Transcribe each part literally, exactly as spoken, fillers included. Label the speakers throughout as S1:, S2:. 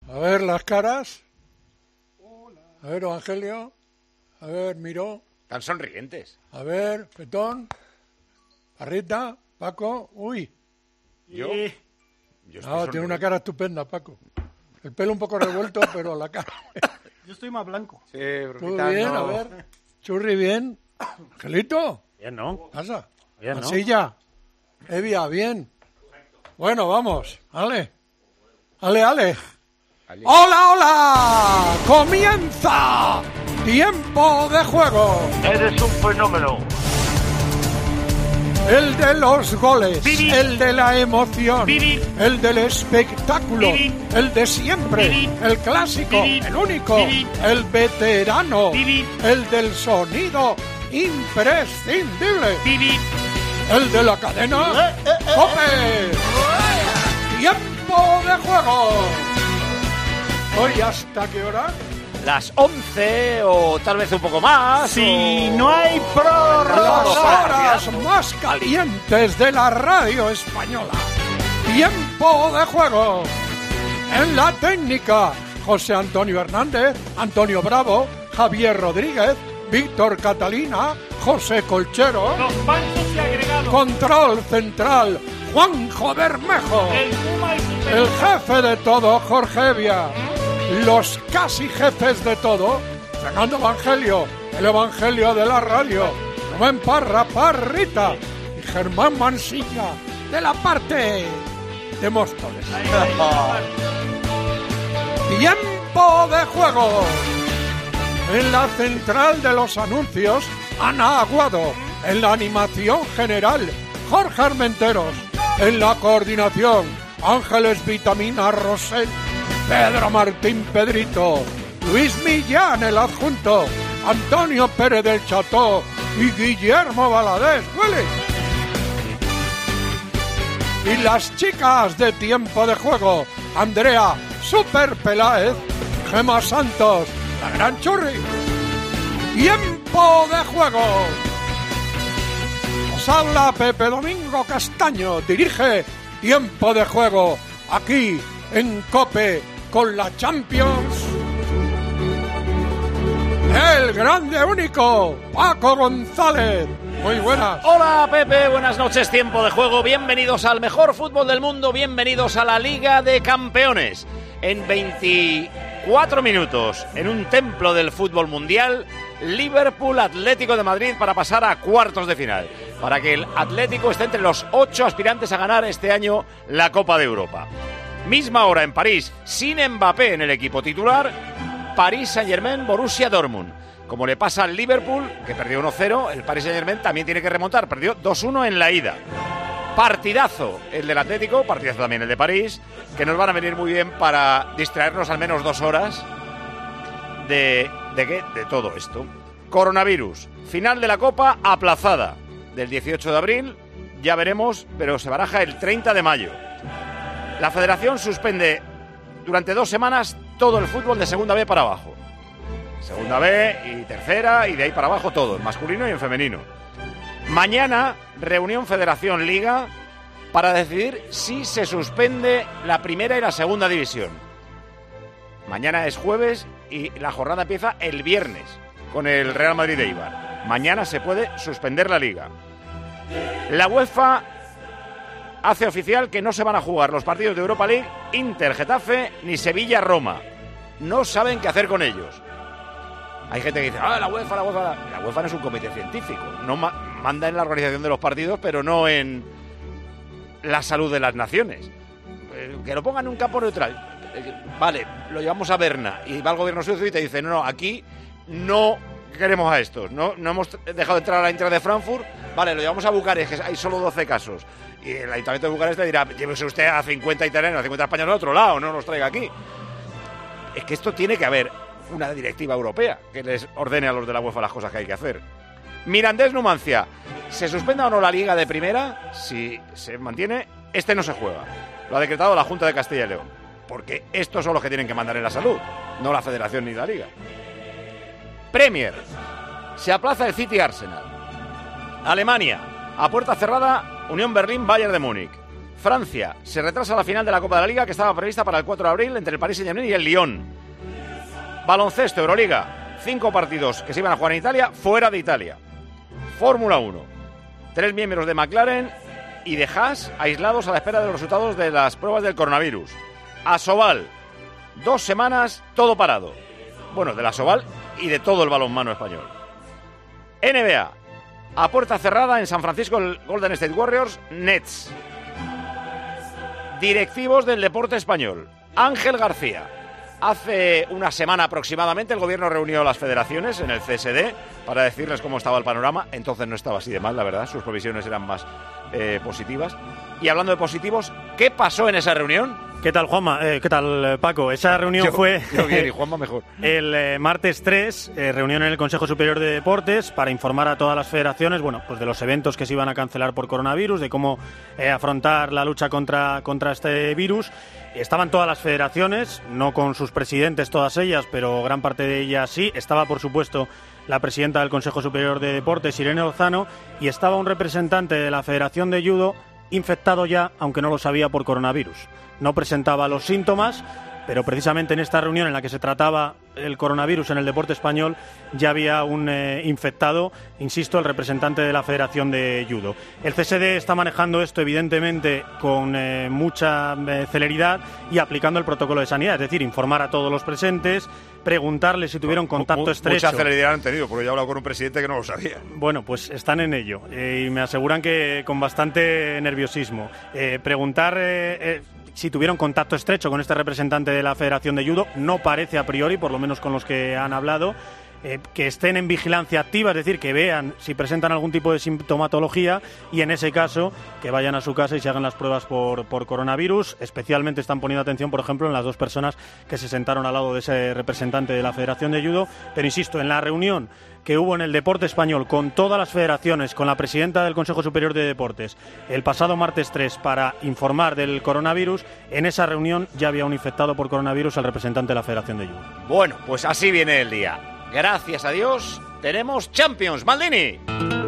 S1: A ver las caras. A ver, Evangelio. A ver, Miró.
S2: Tan sonrientes.
S1: A ver, Petón. Parrita, Paco. Uy.
S2: Yo. Yo
S1: No, tiene una cara estupenda, Paco. El pelo un poco revuelto, pero la cara.
S3: Yo estoy más blanco.
S2: Sí,
S1: Tú bien, a ver. Churri, bien. Angelito.
S4: Bien, ¿no?
S1: Pasa.
S4: Bien, ¿no?
S1: Silla. Evia, bien. Bueno, vamos. Ale. Ale, ale.
S2: Ale.
S1: ¡Hola, hola! ¡Comienza! ¡Tiempo de juego!
S4: Eres un fenómeno.
S1: El de los goles,
S4: Vivi.
S1: el de la emoción,
S4: Vivi.
S1: el del espectáculo,
S4: Vivi.
S1: el de siempre,
S4: Vivi.
S1: el clásico,
S4: Vivi.
S1: el único,
S4: Vivi.
S1: el veterano,
S4: Vivi.
S1: el del sonido imprescindible,
S4: Vivi.
S1: el de la cadena ¡Cope! ¡Tiempo de juego! ¿Hoy hasta qué hora?
S2: Las once o tal vez un poco más.
S3: Si
S2: o...
S3: no hay prórroga.
S1: Las horas más calientes de la radio española. Tiempo de juego. En la técnica, José Antonio Hernández, Antonio Bravo, Javier Rodríguez, Víctor Catalina, José Colchero.
S4: Los panchos y agregados.
S1: Control central, Juanjo Bermejo.
S4: El Puma y su
S1: El jefe de todo, Jorge Evia. Los casi jefes de todo, Fernando Evangelio, el Evangelio de la radio, Rubén Parra, Parrita y Germán Mansilla, de la parte de Móstoles. Tiempo de juego. En la central de los anuncios, Ana Aguado. En la animación general, Jorge Armenteros. En la coordinación, Ángeles Vitamina Rosell. Pedro Martín Pedrito, Luis Millán el adjunto, Antonio Pérez del Cható y Guillermo Valadez. ¡Huele! Y las chicas de Tiempo de Juego, Andrea Super Peláez, Gema Santos, la Gran Churri. Tiempo de Juego. Os habla Pepe Domingo Castaño, dirige Tiempo de Juego, aquí en COPE. Con la Champions, el grande único, Paco González. Muy buenas.
S2: Hola Pepe, buenas noches, Tiempo de Juego. Bienvenidos al mejor fútbol del mundo, bienvenidos a la Liga de Campeones. En veinticuatro minutos, en un templo del fútbol mundial, Liverpool Atlético de Madrid para pasar a cuartos de final. Para que el Atlético esté entre los ocho aspirantes a ganar este año la Copa de Europa. Misma hora en París, sin Mbappé en el equipo titular, Paris Saint-Germain, Borussia Dortmund. Como le pasa al Liverpool, que perdió uno cero, el Paris Saint-Germain también tiene que remontar, perdió dos uno en la ida. Partidazo el del Atlético, partidazo también el de París, que nos van a venir muy bien para distraernos al menos dos horas de, de, ¿qué? de todo esto. Coronavirus, final de la Copa aplazada del dieciocho de abril, ya veremos, pero se baraja el treinta de mayo. La Federación suspende durante dos semanas todo el fútbol de Segunda B para abajo. Segunda B y Tercera y de ahí para abajo todo, en masculino y en femenino. Mañana, reunión Federación-Liga para decidir si se suspende la primera y la segunda división. Mañana es jueves y la jornada empieza el viernes con el Real Madrid de Eibar. Mañana se puede suspender la Liga. La UEFA hace oficial que no se van a jugar los partidos de Europa League, Inter, Getafe ni Sevilla-Roma. No saben qué hacer con ellos. Hay gente que dice, ah, la UEFA, la UEFA... La, la UEFA no es un comité científico. No ma- manda en la organización de los partidos, pero no en la salud de las naciones. Eh, que lo pongan en un campo neutral. Eh, vale, lo llevamos a Berna y va el gobierno suizo y te dice, no, no, aquí no queremos a estos. No, no hemos dejado entrar a la Eintracht de Frankfurt. Vale, lo llevamos a Bucarest, que hay solo doce casos. Y el Ayuntamiento de Bucarest te dirá, llévese usted a cincuenta italianos, a cincuenta españoles al otro lado, no los traiga aquí. Es que esto tiene que haber una directiva europea que les ordene a los de la UEFA las cosas que hay que hacer. Mirandés Numancia, ¿se suspenda o no la Liga de Primera? Si se mantiene, este no se juega. Lo ha decretado la Junta de Castilla y León. Porque estos son los que tienen que mandar en la salud, no la Federación ni la Liga. Premier, se aplaza el City Arsenal. Alemania, a puerta cerrada, Unión Berlín, Bayern de Múnich. Francia se retrasa la final de la Copa de la Liga, que estaba prevista para el cuatro de abril entre el Paris Saint-Germain y el Lyon. Baloncesto, Euroliga, cinco partidos que se iban a jugar en Italia, fuera de Italia. Fórmula uno, tres miembros de McLaren y de Haas aislados a la espera de los resultados de las pruebas del coronavirus. Asobal, dos semanas, todo parado. Bueno, de la Asobal y de todo el balonmano español. N B A, a puerta cerrada en San Francisco, el Golden State Warriors, Nets. Directivos del deporte español. Ángel García. Hace una semana aproximadamente el gobierno reunió a las federaciones en el C S D para decirles cómo estaba el panorama. Entonces no estaba así de mal, la verdad. Sus previsiones eran más eh, positivas. Y hablando de positivos, ¿qué pasó en esa reunión?
S5: ¿Qué tal, Juanma? Eh, ¿Qué tal, Paco? Esa reunión
S2: yo,
S5: fue
S2: yo bien, y Juanma mejor.
S5: el eh, martes tres, eh, reunión en el Consejo Superior de Deportes para informar a todas las federaciones, bueno, pues de los eventos que se iban a cancelar por coronavirus, de cómo eh, afrontar la lucha contra, contra este virus. Estaban todas las federaciones, no con sus presidentes todas ellas, pero gran parte de ellas sí. Estaba, por supuesto, la presidenta del Consejo Superior de Deportes, Irene Lozano, y estaba un representante de la Federación de Judo infectado ya, aunque no lo sabía, por coronavirus. No presentaba los síntomas, pero precisamente en esta reunión en la que se trataba el coronavirus en el deporte español ya había un eh, infectado, insisto, el representante de la Federación de Judo. El C S D está manejando esto evidentemente con eh, mucha eh, celeridad y aplicando el protocolo de sanidad, es decir, informar a todos los presentes, preguntarles si tuvieron contacto
S2: M-
S5: estrecho.
S2: Mucha celeridad han tenido, porque yo he hablado con un presidente que no lo sabía.
S5: Bueno, pues están en ello eh, y me aseguran que con bastante nerviosismo. Eh, preguntar... Eh, eh, si tuvieron contacto estrecho con este representante de la Federación de Judo, no parece a priori, por lo menos con los que han hablado, eh, que estén en vigilancia activa, es decir, que vean si presentan algún tipo de sintomatología y en ese caso que vayan a su casa y se hagan las pruebas por, por coronavirus. Especialmente están poniendo atención, por ejemplo, en las dos personas que se sentaron al lado de ese representante de la Federación de Judo. Pero insisto, en la reunión que hubo en el deporte español con todas las federaciones, con la presidenta del Consejo Superior de Deportes, el pasado martes tres, para informar del coronavirus, en esa reunión ya había un infectado por coronavirus al representante de la Federación de Judo.
S2: Bueno, pues así viene el día. Gracias a Dios, tenemos Champions. Maldini.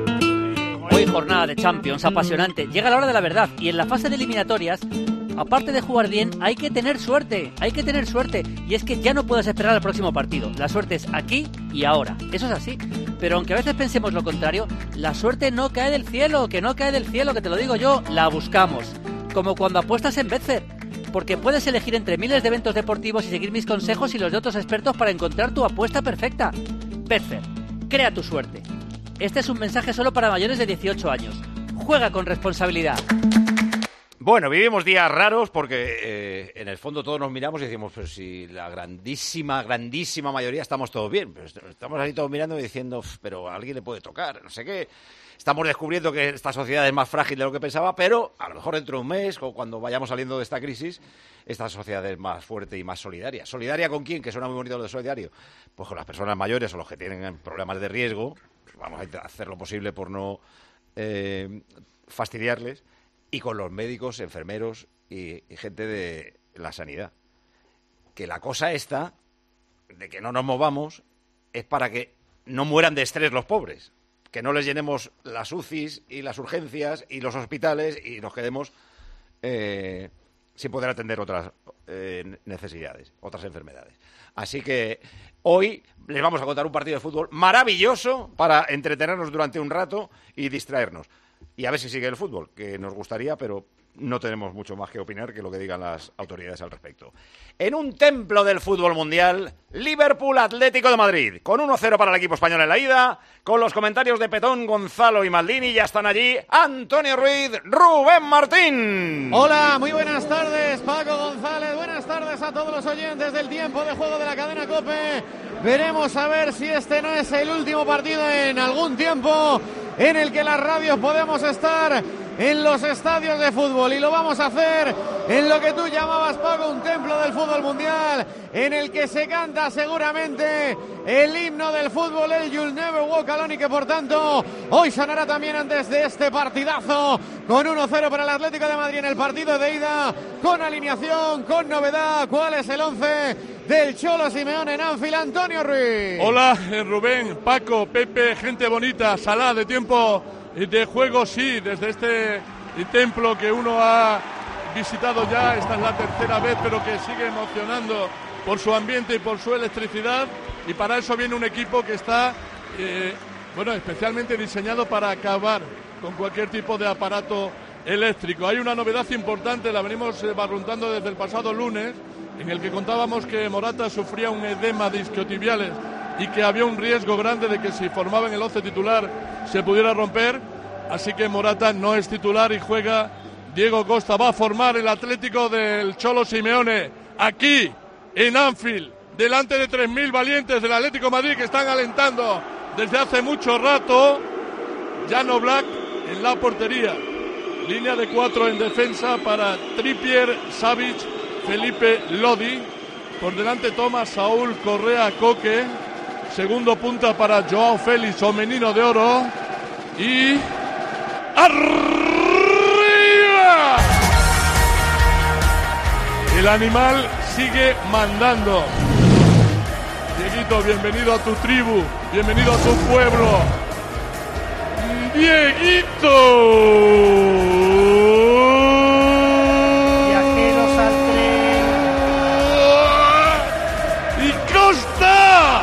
S6: Hoy jornada de Champions apasionante. Llega la hora de la verdad y en la fase de eliminatorias, aparte de jugar bien, hay que tener suerte, hay que tener suerte. Y es que ya no puedes esperar al próximo partido. La suerte es aquí y ahora. Eso es así. Pero aunque a veces pensemos lo contrario, la suerte no cae del cielo, que no cae del cielo, que te lo digo yo, la buscamos. Como cuando apuestas en Betfair. Porque puedes elegir entre miles de eventos deportivos y seguir mis consejos y los de otros expertos para encontrar tu apuesta perfecta. Betfair, crea tu suerte. Este es un mensaje solo para mayores de dieciocho años. Juega con responsabilidad.
S2: Bueno, vivimos días raros porque eh, en el fondo todos nos miramos y decimos, pero si la grandísima, grandísima mayoría estamos todos bien. Pero estamos ahí todos mirando y diciendo, pero a alguien le puede tocar, no sé qué. Estamos descubriendo que esta sociedad es más frágil de lo que pensaba, pero a lo mejor dentro de un mes o cuando vayamos saliendo de esta crisis, esta sociedad es más fuerte y más solidaria. ¿Solidaria con quién? Que suena muy bonito lo de solidario. Pues con las personas mayores o los que tienen problemas de riesgo. Pues vamos a hacer lo posible por no eh, fastidiarles. Y con los médicos, enfermeros y, y gente de la sanidad. Que la cosa esta, de que no nos movamos, es para que no mueran de estrés los pobres. Que no les llenemos las U C Is y las urgencias y los hospitales y nos quedemos eh, sin poder atender otras eh, necesidades, otras enfermedades. Así que hoy les vamos a contar un partido de fútbol maravilloso para entretenernos durante un rato y distraernos. Y a ver si sigue el fútbol, que nos gustaría, pero no tenemos mucho más que opinar que lo que digan las autoridades al respecto. En un templo del fútbol mundial, Liverpool Atlético de Madrid, con uno cero para el equipo español en la ida, con los comentarios de Petón, Gonzalo y Maldini, ya están allí Antonio Ruiz, Rubén Martín.
S7: Hola, muy buenas tardes, Paco González, buenas tardes a todos los oyentes del tiempo de juego de la cadena COPE. Veremos a ver si este no es el último partido en algún tiempo en el que las radios podemos estar en los estadios de fútbol, y lo vamos a hacer en lo que tú llamabas, Paco, un templo del fútbol mundial, en el que se canta seguramente el himno del fútbol, el You'll Never Walk Alone, y que por tanto hoy sonará también antes de este partidazo, con uno cero para el Atlético de Madrid en el partido de ida, con alineación, con novedad. ¿Cuál es el once del Cholo Simeone en Anfield? Antonio Ruiz.
S8: Hola, Rubén, Paco, Pepe, gente bonita, Salah, de tiempo de juego, sí, desde este templo que uno ha visitado ya, esta es la tercera vez, pero que sigue emocionando por su ambiente y por su electricidad, y para eso viene un equipo que está, eh, bueno, especialmente diseñado para acabar con cualquier tipo de aparato eléctrico. Hay una novedad importante, la venimos eh, barruntando desde el pasado lunes, en el que contábamos que Morata sufría un edema de isquiotibiales y que había un riesgo grande de que si formaba en el once titular se pudiera romper, así que Morata no es titular y juega Diego Costa. Va a formar el Atlético del Cholo Simeone aquí en Anfield, delante de tres mil valientes del Atlético de Madrid que están alentando desde hace mucho rato. Jan Oblak en la portería, línea de cuatro en defensa para Trippier, Savic, Felipe Lodi, por delante Tomás, Saúl, Correa, Coque, segundo punta para Joao Félix o Menino de Oro, y ¡arriba! El animal sigue mandando. Dieguito, bienvenido a tu tribu, bienvenido a tu pueblo. Dieguito.
S3: Viajeros al tren.
S8: Y Costa.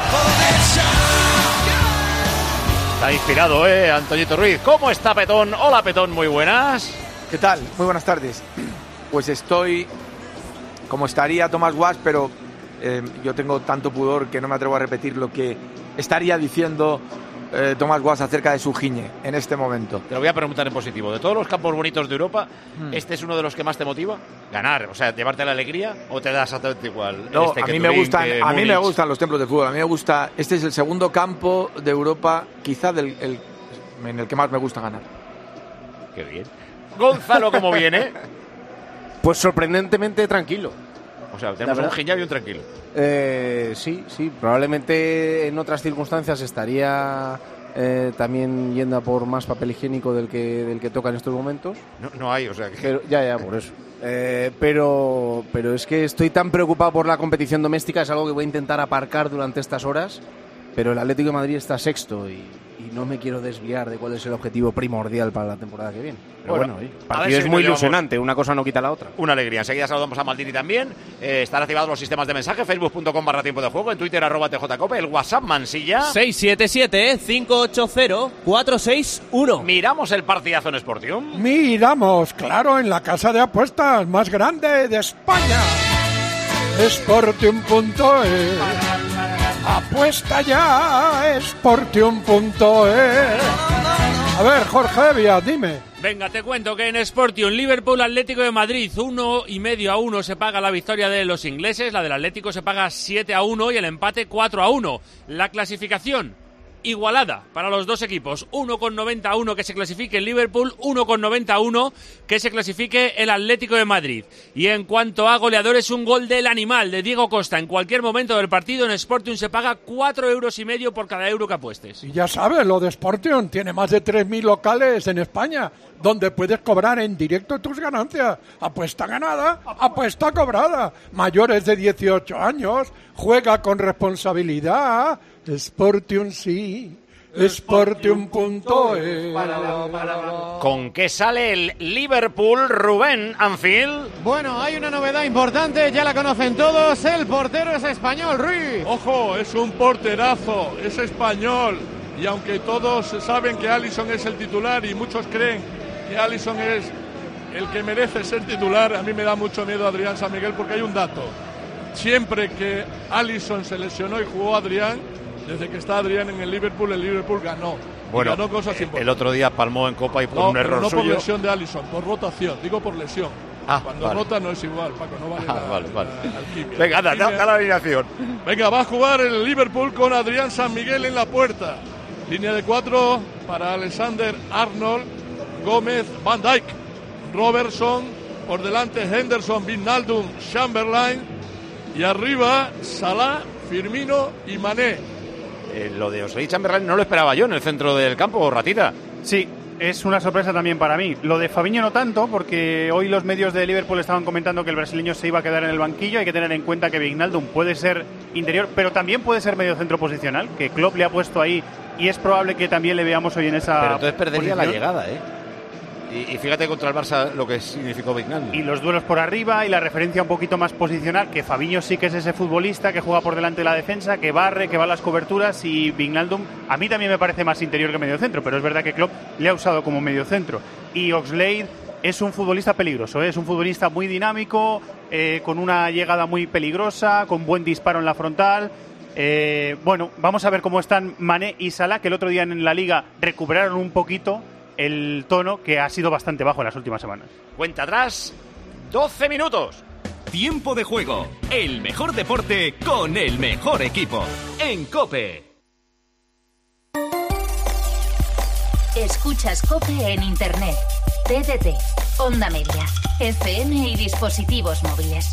S2: Está inspirado, ¿eh, Antoñito Ruiz? ¿Cómo está Petón? Hola, Petón, muy buenas.
S9: ¿Qué tal? Muy buenas tardes. Pues estoy como estaría Tomás Guas, pero eh, yo tengo tanto pudor que no me atrevo a repetir lo que estaría diciendo eh, Tomás Guas acerca de su Giñe en este momento.
S2: Te lo voy a preguntar en positivo. De todos los campos bonitos de Europa,
S9: Hmm.
S2: ¿este es uno de los que más te motiva? ¿Ganar? O sea, ¿llevarte la alegría o te da exactamente igual?
S9: No,
S2: Este
S9: a
S2: que
S9: mí me
S2: Turín,
S9: gustan,
S2: que
S9: a mí me
S2: Múnich?
S9: gustan los templos de fútbol. A mí me gusta. Este es el segundo campo de Europa, quizá del el, en el que más me gusta ganar.
S2: Qué bien. Gonzalo, ¿cómo viene?
S10: Pues sorprendentemente tranquilo.
S2: O sea, tenemos un Giña y un tranquilo.
S10: Eh, sí, sí, probablemente en otras circunstancias estaría eh, también yendo a por más papel higiénico del que del que toca en estos momentos.
S2: No, no hay, o sea que...
S10: Pero, ya, ya, por eso. Eh, pero, pero es que estoy tan preocupado por la competición doméstica, es algo que voy a intentar aparcar durante estas horas, pero el Atlético de Madrid está sexto y, y no me quiero desviar de cuál es el objetivo primordial para la temporada que viene. Pero
S2: Bueno,
S10: bueno, oye, el
S2: a ver
S10: partido
S2: si
S10: es muy
S2: nos llevamos
S10: ilusionante, una cosa no quita la otra.
S2: Una alegría. Enseguida saludamos a Maldini también. Eh, están activados los sistemas de mensaje, facebook punto com barra tiempo de juego, en Twitter arroba tjcope, el WhatsApp Mansilla.
S11: seis siete siete, cinco ocho cero, cuatro seis uno.
S2: Miramos el partidazo en Sportium.
S1: Miramos, claro, en la casa de apuestas más grande de España. Sportium punto es. Apuesta ya, Sportium punto es. A ver, Jorge Evia, dime.
S11: Venga, te cuento que en Sportium, Liverpool Atlético de Madrid, uno y medio a uno se paga la victoria de los ingleses, la del Atlético se paga siete a uno y el empate cuatro a uno. La clasificación igualada para los dos equipos, uno con noventa a uno que se clasifique el Liverpool, uno con noventa a uno que se clasifique el Atlético de Madrid. Y en cuanto a goleadores, un gol del animal de Diego Costa en cualquier momento del partido en Sportium se paga cuatro euros y medio por cada euro que apuestes.
S1: Y ya sabes, lo de Sportium tiene más de tres mil locales en España, donde puedes cobrar en directo tus ganancias. Apuesta ganada, apuesta cobrada. Mayores de dieciocho años, juega con responsabilidad. Sportium sí, Sportium punto es.
S2: ¿Con qué sale el Liverpool, Rubén Anfield?
S7: Bueno, hay una novedad importante, ya la conocen todos, el portero es español, Ruiz.
S8: Ojo, es un porterazo, es español. Y aunque todos saben que Alisson es el titular y muchos creen que Alisson es el que merece ser titular, a mí me da mucho miedo Adrián San Miguel porque hay un dato. Siempre que Alisson se lesionó y jugó Adrián, desde que está Adrián en el Liverpool, el Liverpool ganó.
S2: Bueno,
S8: ganó cosas importantes.
S2: El otro día palmó en Copa y por
S8: no,
S2: un error
S8: no
S2: suyo.
S8: por lesión de Alisson, por rotación, digo por lesión.
S2: Ah,
S8: Cuando
S2: vale.
S8: rota no es igual, Paco, no vale
S2: Ah,
S8: la,
S2: vale, vale.
S8: la alquimia.
S2: Venga, anda, da, da la alineación.
S8: Venga, va a jugar el Liverpool con Adrián San Miguel en la puerta. Línea de cuatro para Alexander Arnold, Gómez, Van Dijk, Robertson, por delante Henderson, Wijnaldum, Chamberlain y arriba Salah, Firmino y Mané.
S2: Eh, lo de Oxlade Chamberlain no lo esperaba yo en el centro del campo, Ratita.
S5: Sí, es una sorpresa también para mí. Lo de Fabinho no tanto, porque hoy los medios de Liverpool estaban comentando que el brasileño se iba a quedar en el banquillo. Hay que tener en cuenta que Wijnaldum puede ser interior, pero también puede ser medio centro posicional, que Klopp le ha puesto ahí y es probable que también le veamos hoy en esa
S2: Pero entonces perdería
S5: posición.
S2: la llegada, ¿eh? Y, y fíjate contra el Barça lo que significó Wijnaldum.
S5: Y los duelos por arriba y la referencia un poquito más posicional, que Fabinho sí que es ese futbolista que juega por delante de la defensa, que barre, que va a las coberturas, y Wijnaldum a mí también me parece más interior que mediocentro, pero es verdad que Klopp le ha usado como mediocentro. Y Oxlade es un futbolista peligroso, ¿eh? Es un futbolista muy dinámico, eh, con una llegada muy peligrosa, con buen disparo en la frontal. Eh, bueno, vamos a ver cómo están Mané y Salah, que el otro día en la Liga recuperaron un poquito el tono, que ha sido bastante bajo en las últimas semanas.
S2: Cuenta atrás, doce minutos.
S12: Tiempo de juego, el mejor deporte con el mejor equipo. En COPE.
S13: Escuchas COPE en Internet, T D T, Onda Media, F M y dispositivos móviles.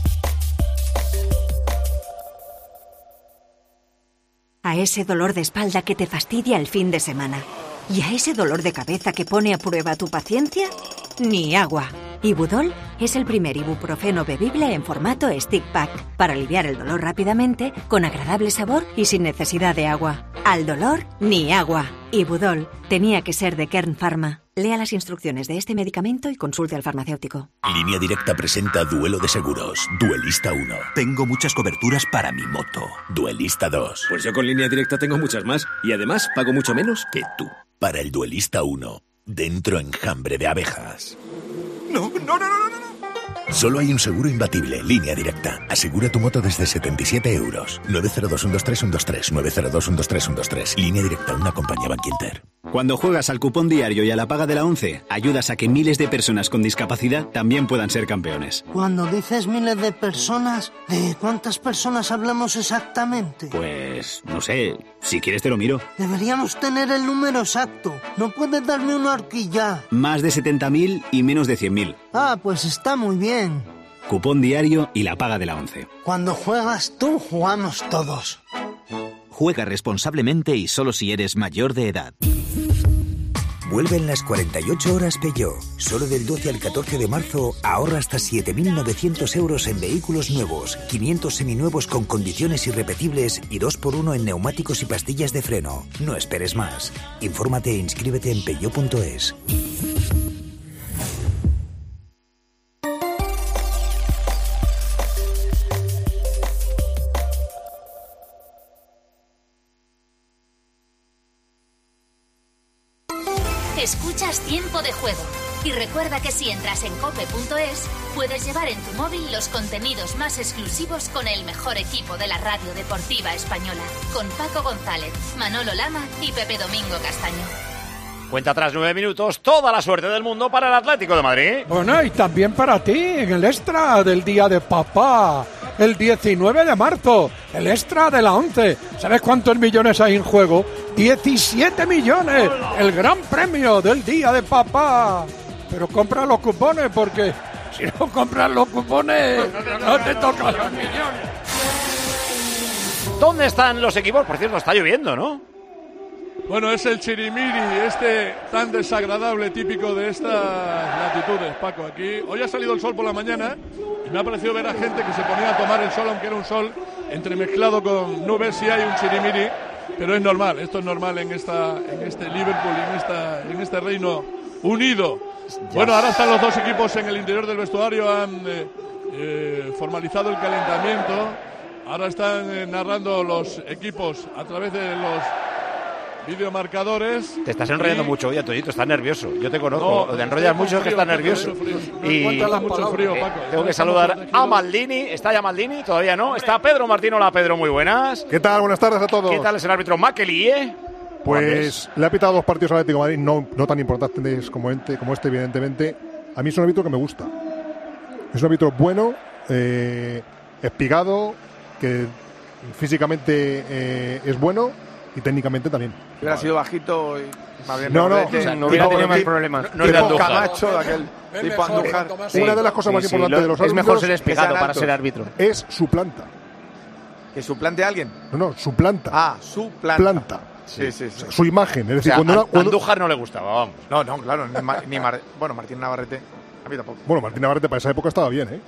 S14: A ese dolor de espalda que te fastidia el fin de semana. ¿Y a ese dolor de cabeza que pone a prueba tu paciencia? Ni agua. Ibudol es el primer ibuprofeno bebible en formato stick pack para aliviar el dolor rápidamente, con agradable sabor y sin necesidad de agua. Al dolor, ni agua. Ibudol tenía que ser de Kern Pharma. Lea las instrucciones de este medicamento y consulte al farmacéutico.
S15: Línea Directa presenta Duelo de Seguros. Duelista uno. Tengo muchas coberturas para mi moto. Duelista dos.
S16: Pues yo con Línea Directa tengo muchas más y además pago mucho menos que tú.
S15: Para el Duelista uno. Dentro enjambre de abejas.
S16: No, no, no, no, no, no.
S15: Solo hay un seguro imbatible. Línea Directa. Asegura tu moto desde setenta y siete euros. nueve cero dos uno dos tres uno dos tres. nueve cero dos uno dos tres uno dos tres. Línea Directa, una compañía Bankinter.
S17: Cuando juegas al cupón diario y a la paga de la ONCE, ayudas a que miles de personas con discapacidad también puedan ser campeones.
S18: Cuando dices miles de personas, ¿de cuántas personas hablamos exactamente?
S17: Pues, no sé, si quieres te lo miro.
S18: Deberíamos tener el número exacto. No puedes darme una horquilla.
S17: Más de setenta mil y menos de cien mil.
S18: Ah, pues está muy bien.
S17: Cupón diario y la paga de la ONCE.
S18: Cuando juegas tú, jugamos todos.
S19: Juega responsablemente y solo si eres mayor de edad.
S20: Vuelven las cuarenta y ocho horas Peugeot. Solo del doce al catorce de marzo ahorra hasta siete mil novecientos euros en vehículos nuevos, quinientos seminuevos con condiciones irrepetibles y dos por uno en neumáticos y pastillas de freno. No esperes más. Infórmate e inscríbete en peugeot punto es.
S13: Escuchas Tiempo de Juego. Y recuerda que si entras en cope punto es, puedes llevar en tu móvil los contenidos más exclusivos con el mejor equipo de la radio deportiva española. Con Paco González, Manolo Lama y Pepe Domingo Castaño.
S2: Cuenta atrás nueve minutos, toda la suerte del mundo para el Atlético de Madrid.
S1: Bueno, y también para ti, en el extra del Día de Papá, el diecinueve de marzo, el extra de la ONCE. ¿Sabes cuántos millones hay en juego? diecisiete millones, el gran premio del Día de Papá. Pero compra los cupones, porque si no compras los cupones, no te tocan los millones.
S2: ¿Dónde están los equipos? Por cierto, está lloviendo, ¿no?
S8: Bueno, es el chirimiri, este tan desagradable, típico de estas latitudes, Paco. Aquí hoy ha salido el sol por la mañana y me ha parecido ver a gente que se ponía a tomar el sol, aunque era un sol entremezclado con nubes. Sí hay un chirimiri, pero es normal, esto es normal en esta, en este Liverpool, en esta, en este Reino Unido. Bueno, ahora están los dos equipos en el interior del vestuario, han eh, eh, formalizado el calentamiento. Ahora están eh, narrando los equipos a través de los videomarcadores.
S2: Te estás enrollando y... mucho hoy, Antoñito, estás nervioso. Yo te conozco, no, te enrollas mucho, es que estás nervioso. Y
S8: mucho frío, Paco.
S2: Eh, tengo que saludar a Maldini. ¿Está ya Maldini? Todavía no. Está Pedro Martín. Hola, Pedro, muy buenas.
S21: ¿Qué tal? Buenas tardes a todos.
S2: ¿Qué tal es el árbitro Makelie?
S21: Pues le ha pitado dos partidos al Atlético de Madrid, no, no tan importantes como este, como este, evidentemente. A mí es un árbitro que me gusta. Es un árbitro bueno, eh, espigado, que físicamente eh, es bueno y técnicamente también.
S9: Hubiera sido bajito y...
S21: No, no,
S10: o sea, no hubiera tenido más problemas.
S21: No, no, Camacho, de aquel tipo Andújar. Sí, una de las cosas sí, más sí, importantes
S10: lo,
S21: de los árbitros
S10: es mejor ser espigado para ser árbitro.
S21: Es su planta.
S9: ¿Que suplante a alguien?
S21: No, no, su planta.
S9: Ah, su planta.
S21: Planta.
S9: Sí, sí, sí.
S21: Su imagen. Es decir,
S2: o sea,
S21: cuando,
S2: a,
S21: cuando
S2: Andújar no le gustaba, vamos.
S9: No, no, claro. Ni, Mar, ni Mar, bueno, Martín Navarrete, a mí tampoco.
S21: Bueno, Martín Navarrete para esa época estaba bien, ¿eh?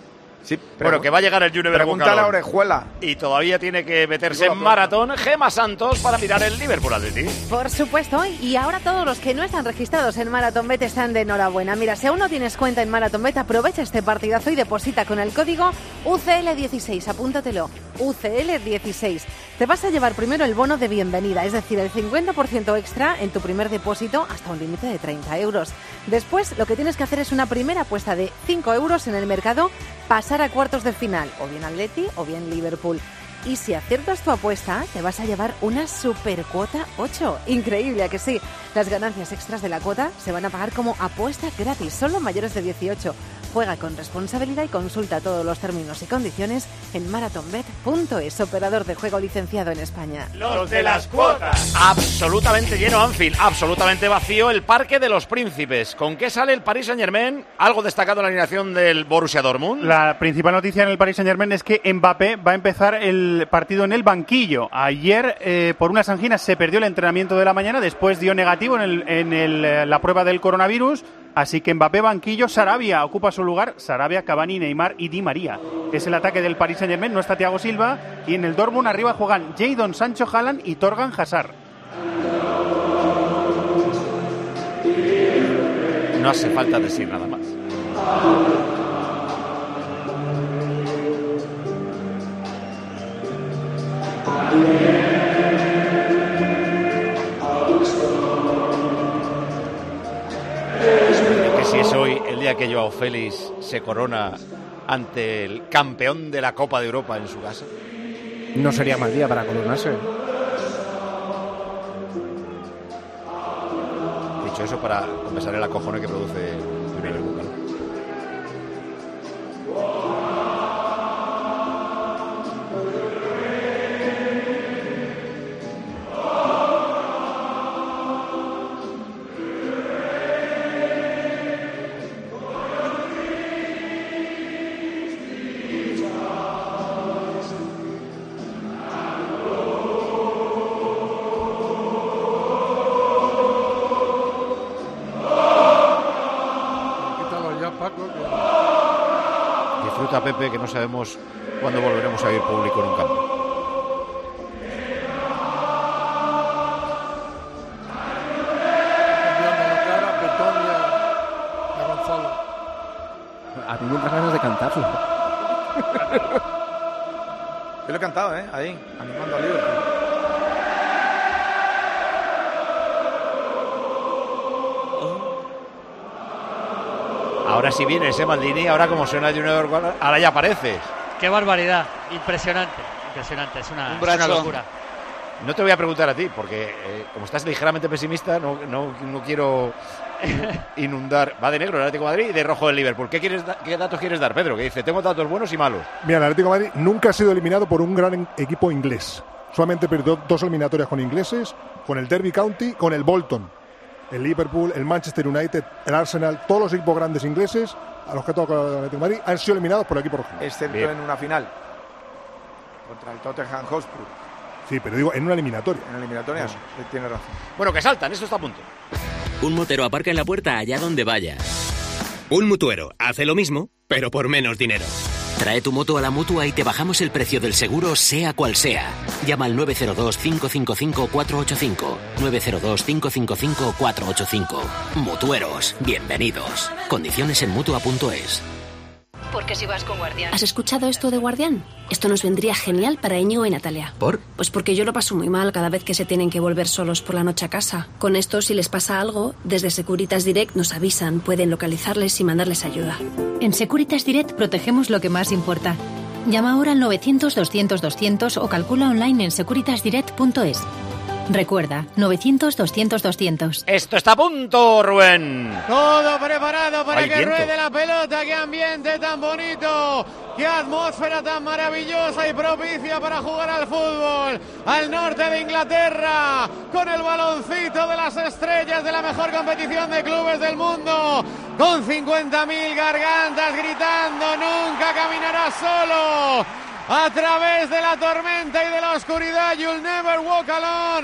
S9: Sí,
S2: bueno, que va a llegar el Junior
S9: Pregunta a la Orejuela.
S2: Y todavía tiene que meterse en maratón Gema Santos para mirar el Liverpool Atleti.
S4: Por supuesto, y ahora todos los que no están registrados en MarathonBet están de enhorabuena. Mira, si aún no tienes cuenta en MarathonBet, aprovecha este partidazo y deposita con el código U C L dieciséis, apúntatelo, U C L dieciséis. Te vas a llevar primero el bono de bienvenida, es decir, el cincuenta por ciento extra en tu primer depósito hasta un límite de treinta euros. Después, lo que tienes que hacer es una primera apuesta de cinco euros en el mercado, pasar a cuartos de final, o bien Atleti o bien Liverpool. Y si aciertas tu apuesta, te vas a llevar una supercuota ocho. Increíble, ¿a que sí? Las ganancias extras de la cuota se van a pagar como apuesta gratis, solo mayores de dieciocho. Juega con responsabilidad y consulta todos los términos y condiciones en marathonbet punto es, operador de juego licenciado en España.
S2: Los de las cuotas. Absolutamente lleno Anfield, absolutamente vacío el Parque de los Príncipes. ¿Con qué sale el Paris Saint-Germain? ¿Algo destacado en la alineación del Borussia Dortmund?
S5: La principal noticia en el Paris Saint-Germain es que Mbappé va a empezar el partido en el banquillo. Ayer, eh, por unas anginas, se perdió el entrenamiento de la mañana, después dio negativo en, el, en el, la prueba del coronavirus. Así que Mbappé banquillo, Sarabia ocupa su lugar, Sarabia, Cavani, Neymar y Di María. Es el ataque del Paris Saint-Germain, no está Thiago Silva, y en el Dortmund arriba juegan Jadon Sancho, Haaland y Torgan Hazard.
S2: No hace falta decir nada más. Que si es hoy el día que Joao Félix se corona ante el campeón de la Copa de Europa en su casa.
S10: No sería mal día para coronarse.
S2: Dicho eso, para compensar el acojone que produce el primer búcalo. Disfruta, Pepe, que no sabemos cuándo volveremos a ir público en un campo.
S10: A mí me dan ganas de cantarlo.
S9: Yo lo he cantado, ¿eh? Ahí, animando a Liverpool.
S2: Ahora sí viene ese Maldini, ahora como suena Junior, ahora ya aparece.
S6: Qué barbaridad, impresionante, impresionante, es una,
S2: Un
S6: es una locura.
S2: No te voy a preguntar a ti, porque eh, como estás ligeramente pesimista, no, no, no quiero inundar. Va de negro el Atlético de Madrid y de rojo el Liverpool. ¿Qué, quieres da- ¿Qué datos quieres dar, Pedro? Que dice, tengo datos buenos y malos.
S21: Mira, el Atlético de Madrid nunca ha sido eliminado por un gran en- equipo inglés. Solamente perdió dos eliminatorias con ingleses, con el Derby County, con el Bolton. El Liverpool, el Manchester United, el Arsenal, todos los equipos grandes ingleses a los que toca el Atlético de Madrid han sido eliminados por el equipo rojo.
S9: Excepto en una final contra el Tottenham Hotspur.
S21: Sí, pero digo, en una eliminatoria.
S9: En eliminatorias,
S21: No.
S9: tiene razón.
S2: Bueno, que saltan, esto está a punto.
S12: Un motero aparca en la puerta allá donde vayas. Un mutuero hace lo mismo, pero por menos dinero.
S19: Trae tu moto a la Mutua y te bajamos el precio del seguro, sea cual sea. Llama al nueve cero dos, cinco cinco cinco, cuatro ocho cinco. nueve cero dos, cinco cinco cinco, cuatro ocho cinco. Mutueros, bienvenidos. Condiciones en mutua punto es.
S22: Porque si vas con Guardián. ¿Has escuchado esto de Guardián? Esto nos vendría genial para Íñigo y Natalia.
S19: ¿Por?
S22: Pues porque yo lo paso muy mal cada vez que se tienen que volver solos por la noche a casa. Con esto, si les pasa algo, desde Securitas Direct nos avisan, pueden localizarles y mandarles ayuda.
S23: En Securitas Direct protegemos lo que más importa. Llama ahora al novecientos, doscientos, doscientos o calcula online en securitas direct punto es. Recuerda, novecientos, doscientos, doscientos.
S2: Esto está a punto, Rubén.
S7: Todo preparado para
S2: Hay
S7: que
S2: viento.
S7: ruede la pelota. Qué ambiente tan bonito. Qué atmósfera tan maravillosa y propicia para jugar al fútbol. Al norte de Inglaterra. Con el baloncito de las estrellas de la mejor competición de clubes del mundo. Con cincuenta mil gargantas gritando. Nunca caminarás solo. A través de la tormenta y de la oscuridad. You'll never walk alone.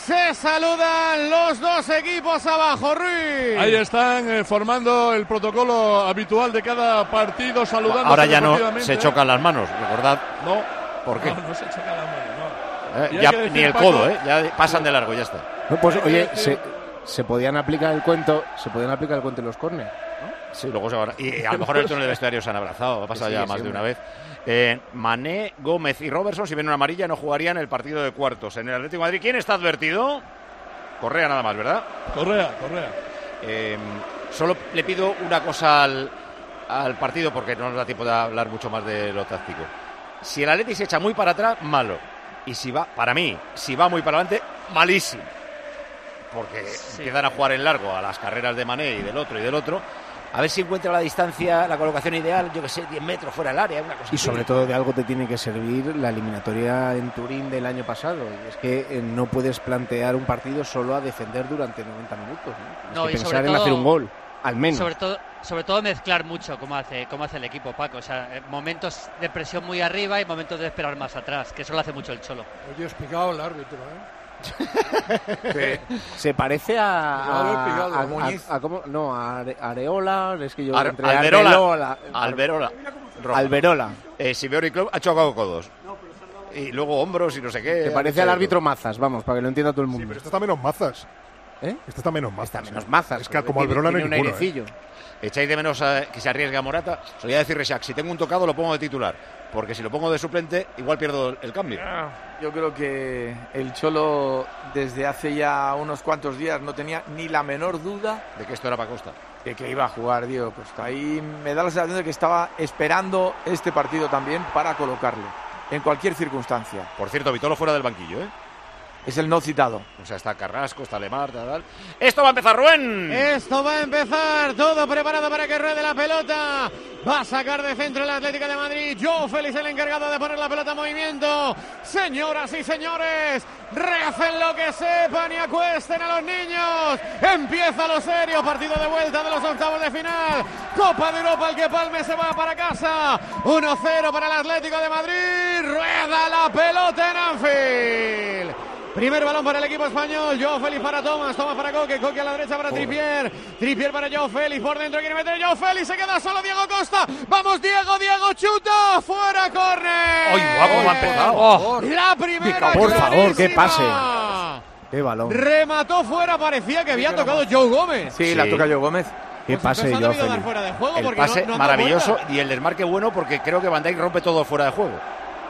S7: Se saludan los dos equipos abajo, Ruiz.
S8: Ahí están eh, formando el protocolo habitual de cada partido, saludando.
S2: Ahora ya no se chocan las manos, recordad.
S8: No.
S2: ¿Por qué?
S8: No, no se chocan las manos, no.
S2: Eh, ya, decir, ni el Paco, codo, ¿eh? Ya pasan de largo, ya está.
S10: No, pues oye, se, se podían aplicar el cuento, se podían aplicar el cuento en los córneres, ¿no?
S2: Sí, luego se van a, y a lo mejor en el túnel de vestuario se han abrazado, ha pasado sí, ya sí, más sí, de una vez. Eh, Mané, Gómez y Robertson, si ven una amarilla, no jugarían el partido de cuartos. En el Atlético de Madrid, ¿quién está advertido? Correa nada más, ¿verdad?
S8: Correa, Correa.
S2: Eh, solo le pido una cosa al, al partido, porque no nos da tiempo de hablar mucho más de lo táctico. Si el Atlético se echa muy para atrás, malo. Y si va, para mí, si va muy para adelante, malísimo. Porque sí. empiezan a jugar en largo a las carreras de Mané y del otro y del otro. A ver si encuentra la distancia, la colocación ideal, yo que sé, diez metros fuera del área. Una cosa
S10: y sobre todo de algo te tiene que servir la eliminatoria en Turín del año pasado. Y es que eh, no puedes plantear un partido solo a defender durante noventa minutos. ¿no?
S6: No,
S10: Tienes
S6: y
S10: que pensar
S6: todo,
S10: en hacer un gol, al menos.
S6: Sobre todo, sobre todo mezclar mucho como hace, como hace el equipo, Paco. O sea, momentos de presión muy arriba y momentos de esperar más atrás, que eso lo hace mucho el Cholo.
S1: Oye, es picado el árbitro, ¿eh?
S10: se, se parece a a,
S1: picado,
S10: a, a, a ¿cómo? No, a Are, Areola, es que yo
S2: Ar,
S10: entre
S2: Alberola,
S10: Alberola,
S2: Alberola,
S10: Alberola.
S2: Eh, Simeone Club ha chocado codos. Y luego hombros y no sé qué.
S10: Te parece al árbitro Mazas, vamos, para que lo entienda todo el mundo.
S21: Sí, pero este está menos Mazas.
S10: ¿Eh?
S21: Este está menos Mazas.
S10: Está menos Mazas.
S21: Es que como Alberola no hay ninguno. ¿eh?
S2: ¿Echáis de menos a, que se arriesgue a Morata? Solía decir Rechac, si tengo un tocado lo pongo de titular, porque si lo pongo de suplente igual pierdo el cambio.
S9: Yo creo que el Cholo desde hace ya unos cuantos días no tenía ni la menor duda
S2: de que esto era para Costa,
S9: de que iba a jugar Diego Costa. Ahí me da la sensación de que estaba esperando este partido también para colocarle en cualquier circunstancia.
S2: Por cierto, Vitolo fuera del banquillo, ¿eh?
S9: Es el no citado.
S2: O sea, está Carrasco, está Lemar, tal, tal. Esto va a empezar, Rubén.
S7: Esto va a empezar. Todo preparado para que ruede la pelota. Va a sacar de centro el Atlético de Madrid. Joao Félix, el encargado de poner la pelota en movimiento. Señoras y señores, recen lo que sepan y acuesten a los niños. Empieza lo serio. Partido de vuelta de los octavos de final. Copa de Europa, el que palme se va para casa. uno cero para el Atlético de Madrid. Rueda la pelota en Anfield. Primer balón para el equipo español. Joao Félix para Thomas. Thomas para Coque. Coque a la derecha para Trippier. Trippier para Joao Félix. Por dentro quiere meter Joao Félix. Se queda solo Diego Costa. Vamos Diego. Diego chuta. Fuera córner.
S2: ¡Ay, guapo! ¿Cómo ha empezado?
S7: Oh. La primera.
S10: Por favor, qué pase. Qué balón.
S7: Remató fuera. Parecía que había tocado Joe Gómez.
S9: Sí, sí, la toca Joe Gómez.
S10: Qué
S7: pues
S10: pase Joao Félix.
S2: El pase no, no maravilloso y el desmarque bueno porque creo que Van Dijk rompe todo fuera de juego.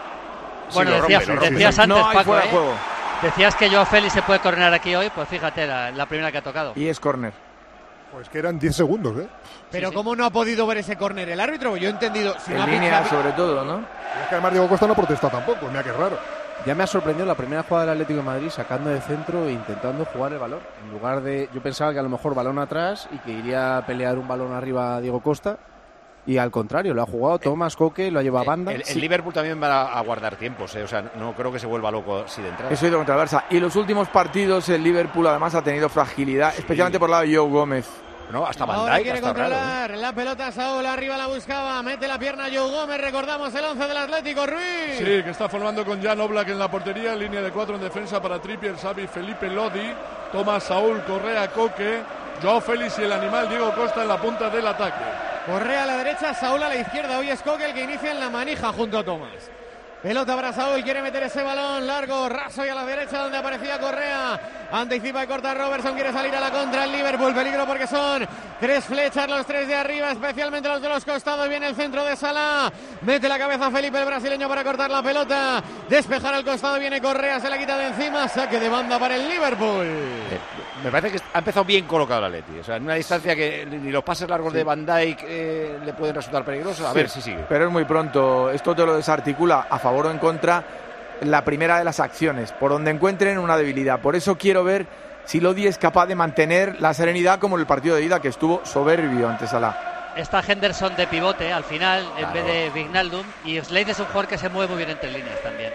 S6: Bueno,
S2: sí,
S6: decías,
S2: rompe,
S6: decías
S2: rompe.
S6: antes,
S9: no hay
S6: Paco,
S9: fuera
S6: ¿eh?
S9: de juego.
S6: Decías que Joao Félix se puede corner aquí hoy, pues fíjate, la, la primera que ha tocado.
S9: Y es córner.
S21: Pues que eran diez segundos, ¿eh?
S7: Pero
S6: sí,
S7: ¿cómo
S6: sí.
S7: no ha podido ver ese córner el árbitro? Yo he entendido. Si
S9: en
S7: no
S9: línea,
S7: ha...
S9: sobre todo, ¿no?
S21: Y es que además Diego Costa no protesta tampoco, mira qué raro.
S10: Ya me ha sorprendido la primera jugada del Atlético de Madrid sacando de centro e intentando jugar el balón. En lugar de... Yo pensaba que a lo mejor balón atrás y que iría a pelear un balón arriba a Diego Costa. Y al contrario, lo ha jugado Thomas, Coque, lo ha llevado a banda.
S2: El, el,
S10: sí.
S2: el Liverpool también va a guardar tiempos, ¿eh? O sea, no creo que se vuelva loco así de entrada.
S9: Eso ha ido contra el Barça. Y los últimos partidos el Liverpool además ha tenido fragilidad, sí. especialmente por el lado de Joe Gómez.
S2: No, hasta Van
S7: Ahora
S2: Dijk,
S7: quiere
S2: hasta
S7: controlar
S2: raro, ¿eh?
S7: la pelota Saúl, arriba la buscaba, mete la pierna Joe Gómez, recordamos el once del Atlético, Ruiz.
S8: Sí, que está formando con Jan Oblak en la portería, línea de cuatro en defensa para Trippier, Xavi, Felipe Lodi, Tomás, Saúl, Correa, Coque, Joao Félix y el animal Diego Costa en la punta del ataque.
S7: Correa a la derecha, Saúl a la izquierda, hoy es Coque el que inicia en la manija junto a Tomás. Pelota para Saúl, quiere meter ese balón largo, raso y a la derecha donde aparecía Correa. Anticipa y corta Robertson, quiere salir a la contra el Liverpool. Peligro porque son tres flechas, los tres de arriba, especialmente los de los costados. Viene el centro de Salah, mete la cabeza Felipe el brasileño para cortar la pelota. Despejar al costado, viene Correa, se la quita de encima. Saque de banda para el Liverpool.
S2: Eh, me parece que ha empezado bien colocado el Atleti. O sea, en una distancia que ni los pases largos sí. de Van Dijk eh, le pueden resultar peligrosos. A sí. ver si sigue.
S9: Pero es muy pronto. Esto te lo desarticula a favor o en contra la primera de las acciones, por donde encuentren una debilidad. Por eso quiero ver si Lodi es capaz de mantener la serenidad como en el partido de ida, que estuvo soberbio ante Salah.
S6: Está Henderson de pivote al final,
S9: claro.
S6: en vez de Wijnaldum, y Slade es un jugador que se mueve muy bien entre líneas también.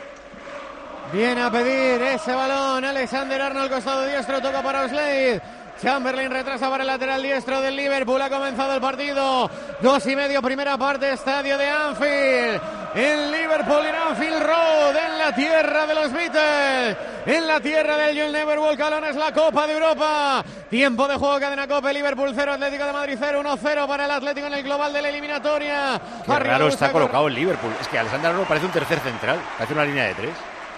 S7: Viene a pedir ese balón Alexander Arnold, costado diestro, toca para Slade. Chamberlain retrasa para el lateral diestro del Liverpool. Ha comenzado el partido. Dos y medio, primera parte, estadio de Anfield. en Liverpool, en Anfield Road, en la tierra de los Beatles, en la tierra del You'll Never Walk Alone, es la Copa de Europa. Tiempo de juego, cadena Cope, Liverpool cero, Atlético de Madrid cero, uno cero para el Atlético en el global de la eliminatoria.
S2: Qué
S7: Arriba
S2: raro
S7: busca
S2: está colocado el Liverpool. Es que Alexander Arnold parece un tercer central, parece una línea de tres.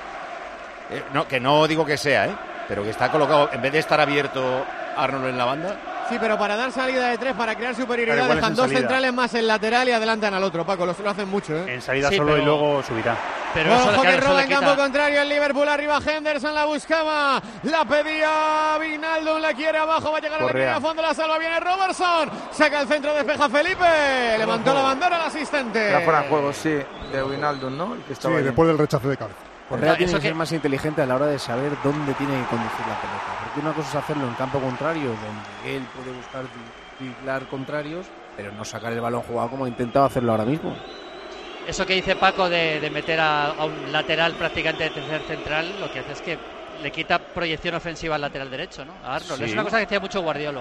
S2: Eh, no, que no digo que sea, ¿eh? Pero que está colocado, en vez de estar abierto Arnold en la banda.
S7: Sí, pero para dar salida de tres, para crear superioridad,
S5: Pero igual
S7: dejan
S5: es en
S7: dos
S5: salida.
S7: centrales más en lateral y adelantan al otro, Paco, lo, lo hacen mucho, ¿eh?
S5: En salida
S6: Sí,
S5: solo
S6: pero-
S5: y luego subirá.
S6: Pero eso,
S7: Ojo
S6: claro,
S7: que
S6: eso
S7: roba
S6: le
S7: en
S6: quita-
S7: campo contrario el Liverpool, arriba Henderson, la buscaba, la pedía Wijnaldum, la quiere abajo, va a llegar a la
S9: Correa.
S7: línea a fondo, la salva, viene Robertson, saca el centro, despeja Felipe, levantó la bandera el asistente.
S9: Era fuera de juego, sí, de Wijnaldum, ¿no? El que
S21: Sí,
S9: estaba ahí.
S21: después del rechace de cabeza.
S10: Correa
S6: No,
S10: tiene
S6: eso
S10: que ser
S6: que-
S10: más inteligente a la hora de saber dónde tiene que conducir la pelota. Porque una cosa es hacerlo en campo contrario, donde él puede buscar driblar contrarios, pero no sacar el balón jugado como ha intentado hacerlo ahora mismo.
S6: Eso que dice Paco de, de meter a, a un lateral prácticamente de tercer central, lo que hace es que le quita proyección ofensiva al lateral derecho, ¿no? A Arnold.
S2: Sí.
S6: Es una cosa que hacía mucho Guardiola.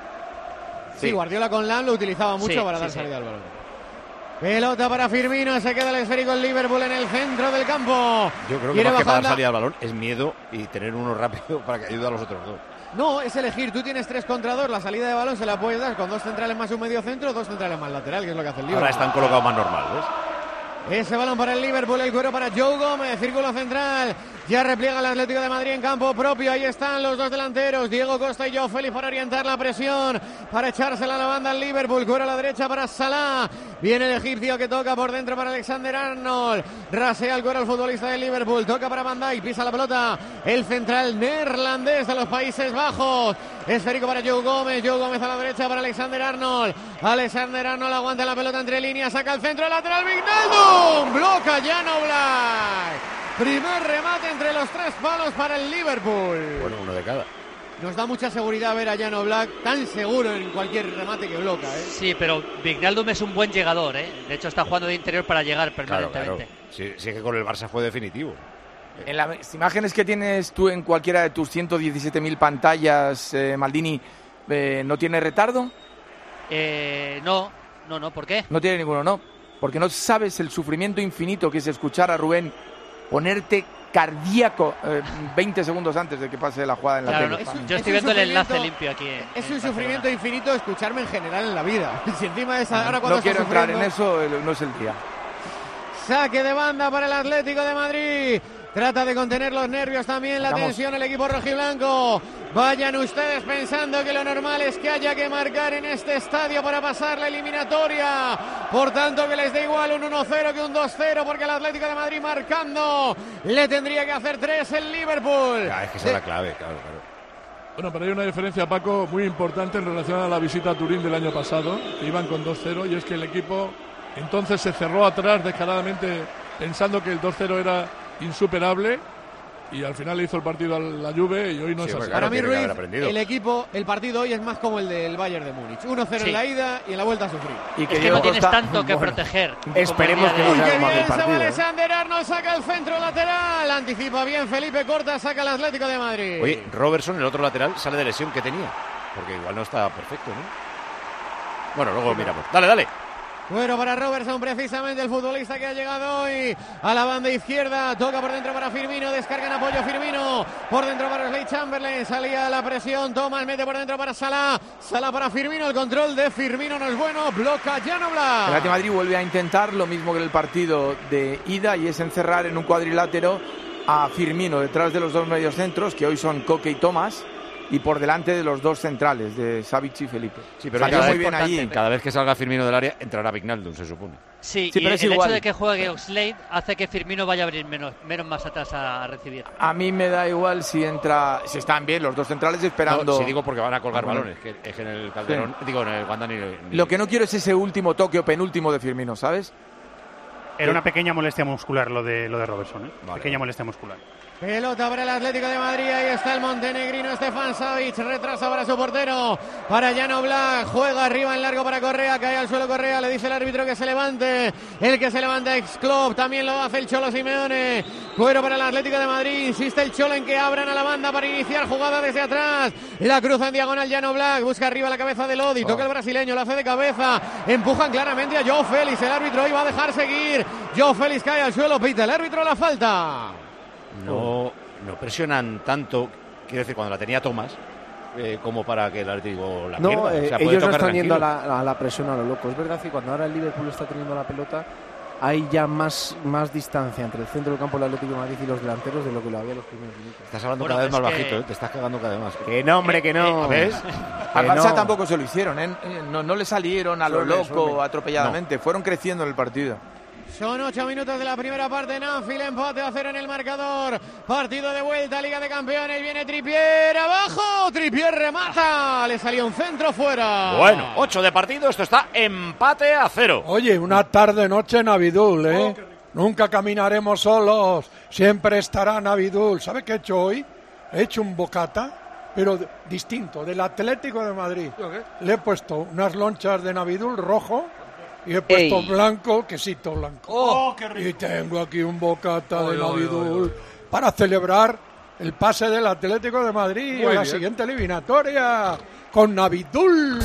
S7: Sí, Guardiola con Lam lo utilizaba mucho
S6: Sí,
S7: para
S6: sí,
S7: dar
S6: sí.
S7: salida al balón. Pelota para Firmino, se queda el esférico el Liverpool en el centro del campo.
S2: Yo creo que
S7: Quiere
S2: más que para dar
S7: bajarla.
S2: salida al balón es miedo y tener uno rápido para que ayude a los otros dos.
S7: No, es elegir, tú tienes tres contra dos, la salida de balón se la puedes dar con dos centrales más un medio centro, dos centrales más lateral, que es lo que hace el Liverpool.
S2: Ahora están colocados más normal, ¿ves?
S7: Ese balón para el Liverpool, el cuero para Joe Gómez, círculo central. Ya repliega el Atlético de Madrid en campo propio. Ahí están los dos delanteros, Diego Costa y Joe Félix, para orientar la presión, para echársela a la banda al Liverpool. Cuero a la derecha para Salah. Viene el egipcio que toca por dentro para Alexander Arnold. Rasea el cuero al futbolista del Liverpool. Toca para Van Dijk, pisa la pelota. El central neerlandés de los Países Bajos. Esférico para Joe Gómez. Joe Gómez a la derecha para Alexander Arnold. Alexander Arnold aguanta la pelota entre líneas. Saca el centro, el lateral Wijnaldum. Bloca Jan Oblak. Primer remate entre los tres palos para el Liverpool.
S2: Bueno, uno de cada.
S7: Nos da mucha seguridad ver a Jan Oblak tan seguro en cualquier remate que bloca, ¿eh?
S6: Sí, pero Wijnaldum es un buen llegador, ¿eh? De hecho, está jugando de interior para llegar
S2: Claro,
S6: permanentemente.
S2: claro. Sí, sí que con el Barça fue definitivo.
S9: En las imágenes que tienes tú en cualquiera de tus ciento diecisiete mil pantallas, eh, Maldini, eh, ¿no tiene retardo?
S6: Eh, no, no, no, ¿por qué?
S9: No tiene ninguno, ¿no? Porque no sabes el sufrimiento infinito que es escuchar a Rubén ponerte cardíaco eh, veinte segundos antes de que pase la jugada en la
S6: Claro,
S9: tele.
S6: no,
S7: un-
S6: yo
S7: es
S6: estoy
S7: un
S6: viendo el enlace
S7: sufrimiento-
S6: limpio aquí. en-
S7: Es
S6: en
S7: un sufrimiento
S6: Barcelona.
S7: infinito escucharme en general en la vida. Si encima de esa, ahora cuando
S9: No quiero
S7: estás
S9: entrar en
S7: sufriendo-
S9: eso, eh, no es el día.
S7: Saque de banda para el Atlético de Madrid. Trata de contener los nervios también, la
S9: Vamos.
S7: tensión el equipo rojiblanco. Vayan ustedes pensando que lo normal es que haya que marcar en este estadio para pasar la eliminatoria. Por tanto, que les dé igual un uno cero que un dos cero, porque el Atlético de Madrid marcando le tendría que hacer tres el Liverpool.
S2: Ya, es que esa es la clave, claro, claro.
S8: Bueno, pero hay una diferencia, Paco, muy importante en relación a la visita a Turín del año pasado, que iban con dos cero, y es que el equipo entonces se cerró atrás descaradamente pensando que el dos cero era insuperable, y al final le hizo el partido a la Juve y hoy no
S2: Sí,
S8: es así.
S2: porque
S7: Para
S2: claro,
S7: mí,
S2: tiene que
S7: Ruiz,
S2: haber aprendido.
S7: el equipo, el partido hoy es más como el del Bayern de Múnich. uno cero
S6: Sí.
S7: en la ida y en la vuelta a sufrir.
S9: Y
S6: Es que
S9: Diego
S6: no tienes
S9: Costa-
S6: tanto que
S9: bueno,
S6: proteger. como
S10: esperemos
S6: el día
S10: que
S6: de
S10: no
S6: hoy.
S10: sea
S7: ¡Qué
S10: más
S7: bien
S10: del
S7: se va
S10: partido, ¿eh?
S7: Alexander Arnold! Saca el centro lateral. Anticipa bien Felipe Corta, saca el Atlético de Madrid.
S2: Oye, Robertson, el otro lateral, sale de lesión que tenía. Porque igual no está perfecto, ¿no? Bueno, luego miramos. Dale, dale.
S7: Bueno, para Robertson, precisamente el futbolista que ha llegado hoy a la banda izquierda. Toca por dentro para Firmino, descarga en apoyo Firmino. Por dentro para Oxlade Chamberlain, salía la presión. Thomas mete por dentro para Salah. Salah para Firmino, el control de Firmino no es bueno. Bloca Jan
S9: El
S7: Oblak.
S9: Atlético de Madrid vuelve a intentar lo mismo que en el partido de ida, y es encerrar en un cuadrilátero a Firmino detrás de los dos mediocentros, que hoy son Coque y Tomás, y por delante de los dos centrales, de Savic y Felipe.
S2: Sí, pero
S9: Salió
S2: cada
S9: muy
S2: vez,
S9: bien allí.
S2: cada vez que salga Firmino del área, entrará Wijnaldum, se supone.
S6: Sí,
S9: Sí,
S6: y
S9: pero es
S6: el
S9: igual.
S6: hecho de que juegue Oxlade hace que Firmino vaya a abrir menos, menos más atrás a, a recibir.
S9: A mí me da igual si entra, si están bien los dos centrales esperando.
S2: No, si digo porque van a colgar
S9: Ah, bueno.
S2: balones, que es que en el Calderón, digo, en el Wanda ni, ni-
S9: Lo que no quiero es ese último toque o penúltimo de Firmino, ¿sabes?
S5: Era una pequeña molestia muscular lo de lo de Robertson, ¿eh?
S2: Vale.
S5: Pequeña molestia muscular.
S7: Pelota para el Atlético de Madrid, ahí está el montenegrino Stefan Savic, retrasa para su portero, para Jan Oblak, juega arriba en largo para Correa, cae al suelo Correa, le dice el árbitro que se levante, el que se levanta es Klopp, también lo hace el Cholo Simeone, Cuero para el Atlético de Madrid. Insiste el Cholo en que abran a la banda para iniciar jugada desde atrás. La cruza en diagonal Jan Oblak. Busca arriba la cabeza de Lodi. Toca el brasileño. La hace de cabeza. Empujan claramente a Joao Félix. El árbitro iba a dejar seguir. Joao Félix cae al suelo. Pita el árbitro la falta.
S2: No, no presionan tanto. Quiero decir, cuando la tenía Tomás. Eh, como para que el árbitro la
S10: no,
S2: pierda.
S10: Eh,
S2: o sea,
S10: ellos no están
S2: tranquilo.
S10: yendo a la, a la presión a lo loco. Es verdad que cuando ahora el Liverpool está teniendo la pelota, hay ya más, más distancia entre el centro del campo del Atlético de Madrid y los delanteros de lo que lo había en los primeros minutos.
S2: Estás hablando
S10: Bueno,
S2: cada vez
S10: es
S2: más
S10: que...
S2: bajito, ¿eh? Te estás cagando cada vez más.
S10: Que no, hombre, que no.
S2: ¿Ves?
S9: Al Barça
S10: no.
S9: tampoco se lo hicieron, ¿eh? No, no le salieron a lo
S10: Suele,
S9: loco,
S10: suele.
S9: atropelladamente. No. Fueron creciendo en el partido.
S7: Son ocho minutos de la primera parte en Anfield, empate a cero en el marcador. Partido de vuelta, Liga de Campeones, viene Trippier abajo, Trippier remata, le salió un centro fuera.
S2: Bueno, ocho de partido, esto está empate a cero.
S1: Oye, una tarde-noche en Abidul, ¿eh? Oh, nunca caminaremos solos, siempre estará Navidul. ¿Sabe qué he hecho hoy? He hecho un bocata, pero distinto, del Atlético de Madrid. Le he puesto unas lonchas de Navidul rojo. Y he puesto Ey. blanco, quesito blanco.
S2: Oh, qué rico.
S1: Y tengo aquí un bocata
S2: oh,
S1: de
S2: oh,
S1: Navidul
S2: oh, oh.
S1: para celebrar el pase del Atlético de Madrid
S2: Muy
S1: a la
S2: bien.
S1: siguiente eliminatoria con Navidul.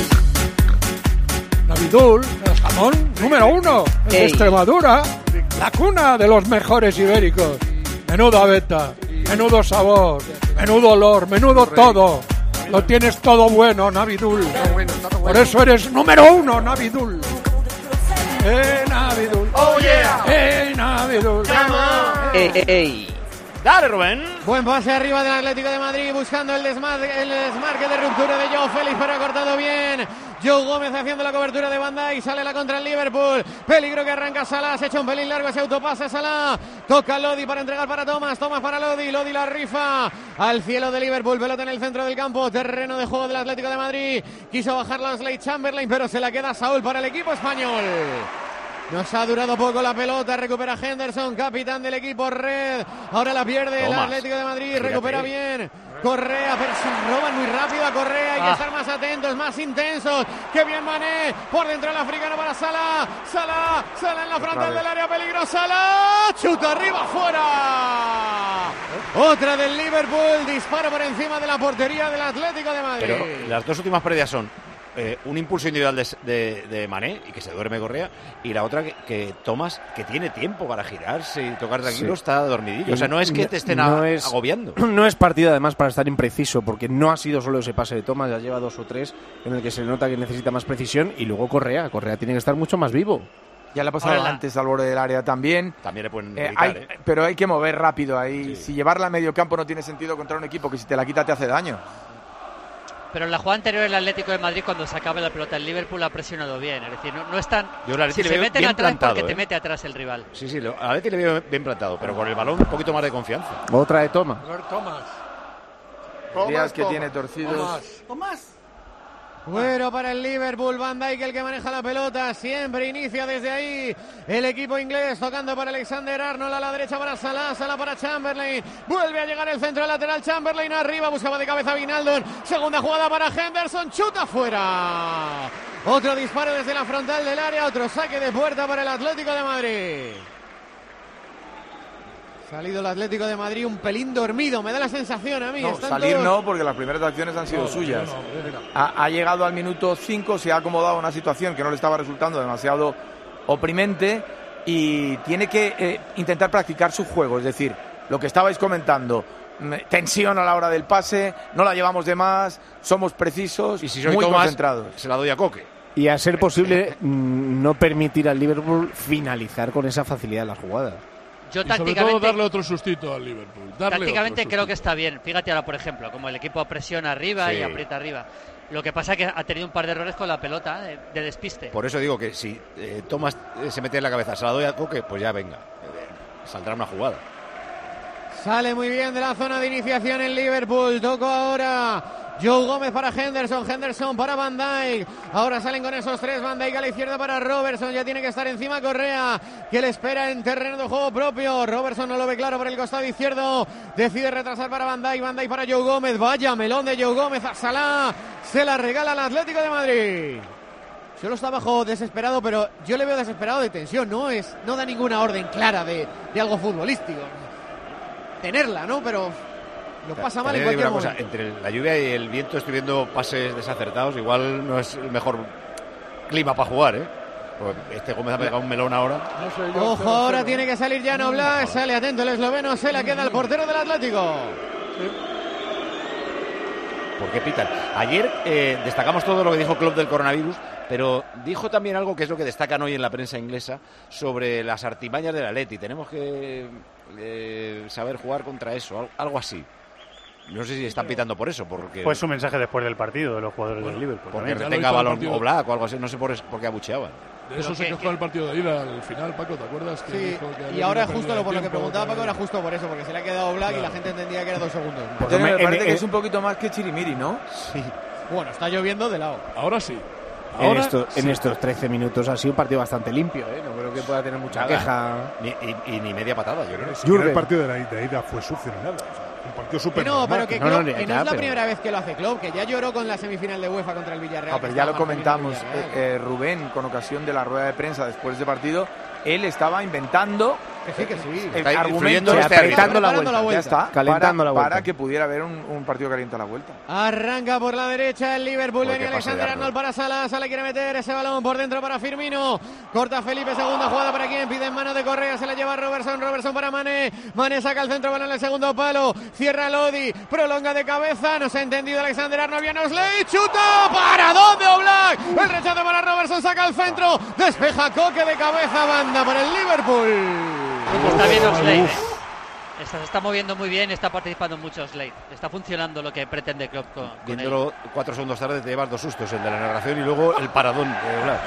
S1: Navidul, el jamón número uno de Extremadura, la cuna de los mejores ibéricos. Menuda veta, menudo sabor, menudo olor, menudo todo. Lo tienes todo bueno, Navidul. Por eso eres número uno, Navidul. ¡Eh, Navidul!
S2: ¡Oh, yeah!
S1: ¡Eh, Navidul!
S2: ¡Ey, ey, ey! ¡Dale, Rubén!
S7: Buen pase arriba del Atlético de Madrid, buscando el desmarque, el desmarque de ruptura de Joao Félix, pero ha cortado bien. Joe Gómez haciendo la cobertura de Van Dijk, sale la contra el Liverpool. Peligro que arranca Salah, se echa un pelín largo ese autopase Salah. Toca Lodi para entregar para Thomas, Thomas para Lodi, Lodi la rifa al cielo de Liverpool, pelota en el centro del campo, terreno de juego del Atlético de Madrid. Quiso bajar Oxlade Chamberlain, pero se la queda Saúl para el equipo español. Nos ha durado poco la pelota, recupera Henderson, capitán del equipo red. Ahora la pierde el Atlético de Madrid, recupera bien. Correa, pero se roban muy rápido a Correa, hay ah. que estar más atentos, más intensos. ¡Qué bien Mané! Por dentro el africano para Salah. Salah, Salah en la frontal del área, peligro Salah. Chuta arriba, fuera. Otra del Liverpool, disparo por encima de la portería del Atlético de Madrid.
S2: Pero las dos últimas pérdidas son Eh, un impulso individual de, de, de Mané y que se duerme Correa, y la otra que, que Thomas, que tiene tiempo para girarse y tocar tranquilo, sí. está dormidillo. O sea, no es que te estén no es, agobiando.
S10: No es partido además para estar impreciso, porque no ha sido solo ese pase de Thomas, ya lleva dos o tres en el que se nota que necesita más precisión, y luego Correa, Correa tiene que estar mucho más vivo.
S9: Ya le ha pasado Hola. antes al borde del área también.
S2: También le pueden
S9: eh,
S2: gritar,
S9: hay,
S2: eh.
S9: Pero hay que mover rápido ahí.
S2: Sí.
S9: Si llevarla a medio campo no tiene sentido contra un equipo que si te la quita te hace daño.
S6: Pero en la jugada anterior el Atlético de Madrid, cuando se acaba la pelota, el Liverpool ha presionado bien. Es decir, no, no están.
S2: Yo la
S6: si
S2: le
S6: se
S2: veo
S6: meten
S2: bien
S6: atrás
S2: plantado,
S6: porque
S2: ¿eh?
S6: te mete atrás el rival.
S2: Sí, sí, lo, a Leti le veo bien plantado, pero con el balón un poquito más de confianza.
S10: Otra de Thomas.
S1: Thomas.
S9: Díaz que tiene torcidos.
S1: Tomás. Tomás.
S7: Bueno para el Liverpool, Van Dijk el que maneja la pelota, siempre inicia desde ahí el equipo inglés, tocando para Alexander Arnold a la derecha para Salah, Salah para Chamberlain, vuelve a llegar el centro lateral, Chamberlain arriba, buscaba de cabeza Wijnaldum, segunda jugada para Henderson, chuta fuera, otro disparo desde la frontal del área, otro saque de puerta para el Atlético de Madrid. Salido el Atlético de Madrid un pelín dormido, me da la sensación a mí.
S9: No,
S7: Están
S9: salir
S7: todos...
S9: no, porque las primeras acciones han sido no, suyas. No, no, ha, ha llegado al minuto cinco, se ha acomodado una situación que no le estaba resultando demasiado oprimente y tiene que eh, intentar practicar su juego. Es decir, lo que estabais comentando, tensión a la hora del pase, no la llevamos de más, somos precisos y si soy muy Tomás, concentrados.
S2: Se la doy a Coque.
S10: Y a ser posible no permitir al Liverpool finalizar con esa facilidad las jugadas.
S6: Yo
S8: y sobre todo darle otro sustito al Liverpool. Darle
S6: tácticamente creo que está bien. Fíjate ahora, por ejemplo, como el equipo presiona arriba sí. y aprieta arriba. Lo que pasa es que ha tenido un par de errores con la pelota de, de despiste.
S2: Por eso digo que si eh, Thomas eh, se mete en la cabeza, se la doy a Coque, pues ya venga. Eh, saldrá una jugada.
S7: Sale muy bien de la zona de iniciación en Liverpool. Tocó ahora Joe Gómez para Henderson, Henderson para Van Dijk. Ahora salen con esos tres, Van Dijk a la izquierda para Robertson, ya tiene que estar encima Correa, que le espera en terreno de juego propio. Robertson no lo ve claro por el costado izquierdo, decide retrasar para Van Dijk, Van Dijk para Joe Gómez, vaya melón de Joe Gómez a Salah, se la regala al Atlético de Madrid. Solo está abajo desesperado, pero yo le veo desesperado de tensión, no es, no da ninguna orden clara de, de algo futbolístico. tenerla, ¿no? Pero lo pasa mal en
S2: También
S7: cualquier
S2: digo una
S7: momento.
S2: cosa, entre la lluvia y el viento estoy viendo pases desacertados. Igual no es el mejor clima para jugar, ¿eh? Pues este Gómez ha pegado un melón ahora.
S1: No sé yo,
S7: Ojo,
S1: cero,
S7: ahora
S1: cero.
S7: tiene que salir Jan Oblak, sale atento el esloveno, se la queda el portero del Atlético.
S2: ¿Por qué pitan? Ayer eh, destacamos todo lo que dijo Klopp del coronavirus, pero dijo también algo que es lo que destacan hoy en la prensa inglesa sobre las artimañas del Atleti. Tenemos que eh, saber jugar contra eso, al- algo así. No sé si están pitando por eso, porque
S5: Pues su mensaje después del partido de los jugadores del Liverpool.
S2: porque
S5: también.
S2: retenga balón o Black o algo así, no sé por, es- por qué abucheaban.
S8: De eso se quejó el partido de ida al final, Paco, ¿te acuerdas? Que
S7: Sí,
S8: dijo que había
S7: y ahora
S8: que
S7: justo
S8: perder
S7: lo por lo que
S8: tiempo,
S7: preguntaba
S8: que-
S7: Paco era justo por eso, porque se le ha quedado Black y
S8: Claro.
S7: la gente entendía que era dos segundos.
S9: Antonio, me parece que es un poquito más que Chirimiri, ¿no?
S2: Sí.
S7: Bueno, está lloviendo de lado.
S8: Ahora sí.
S10: En,
S8: Ahora
S10: esto- en
S8: sí.
S10: estos trece minutos ha sido un partido bastante limpio, ¿eh? No creo que pueda tener mucha
S2: Nada.
S10: queja.
S2: Ni, y, y ni media patada, yo creo.
S21: Ni siquiera el partido de la de ida fue sucio ni nada. O sea, un partido
S7: Que
S21: súper
S7: no,
S21: normal.
S7: pero que,
S10: No, no,
S7: Klopp-
S10: ni-
S7: que no
S10: ya,
S7: es la
S10: pero-
S7: primera vez que lo hace Klopp, que ya lloró con la semifinal de UEFA contra el Villarreal.
S9: No,
S7: que
S9: pero ya lo
S7: estaba
S9: comentamos,
S7: Marcelino
S9: eh,
S7: Villarreal.
S9: eh, Rubén, con ocasión de la rueda de prensa después de ese partido, él estaba inventando
S7: Que sí, que sí.
S9: el
S2: Está
S9: argumento
S2: influyendo
S9: este
S2: este árbitro.
S9: calentando la
S7: Preparando
S9: vuelta.
S7: la vuelta.
S9: Ya está,
S10: Calentando
S9: para,
S10: la vuelta.
S9: para que pudiera haber un, un partido caliente a la vuelta.
S7: Arranca por la derecha el Liverpool,
S2: Joder,
S7: venía
S2: qué pase de
S7: Alexander
S2: Arnold.
S7: Arnold para Sala, Sala quiere meter ese balón por dentro para Firmino, corta Felipe, segunda jugada para quien pide en mano de Correa, se la lleva Robertson, Robertson para Mané, Mané saca el centro, balón en el segundo palo, cierra Lodi, prolonga de cabeza, no se ha entendido Alexander Arnold, viene Osley, chuta, ¿para dónde Oblak? El rechazo para Robertson, saca el centro, despeja Coque de cabeza, banda para el Liverpool.
S6: Está bien Oxlade, ¿eh? Está, se está moviendo muy bien, está participando mucho Oxlade. Está funcionando lo que pretende Klopp con, con él.
S2: Viéndolo cuatro segundos tarde te llevas dos sustos, el de la narración y luego el paradón de Black.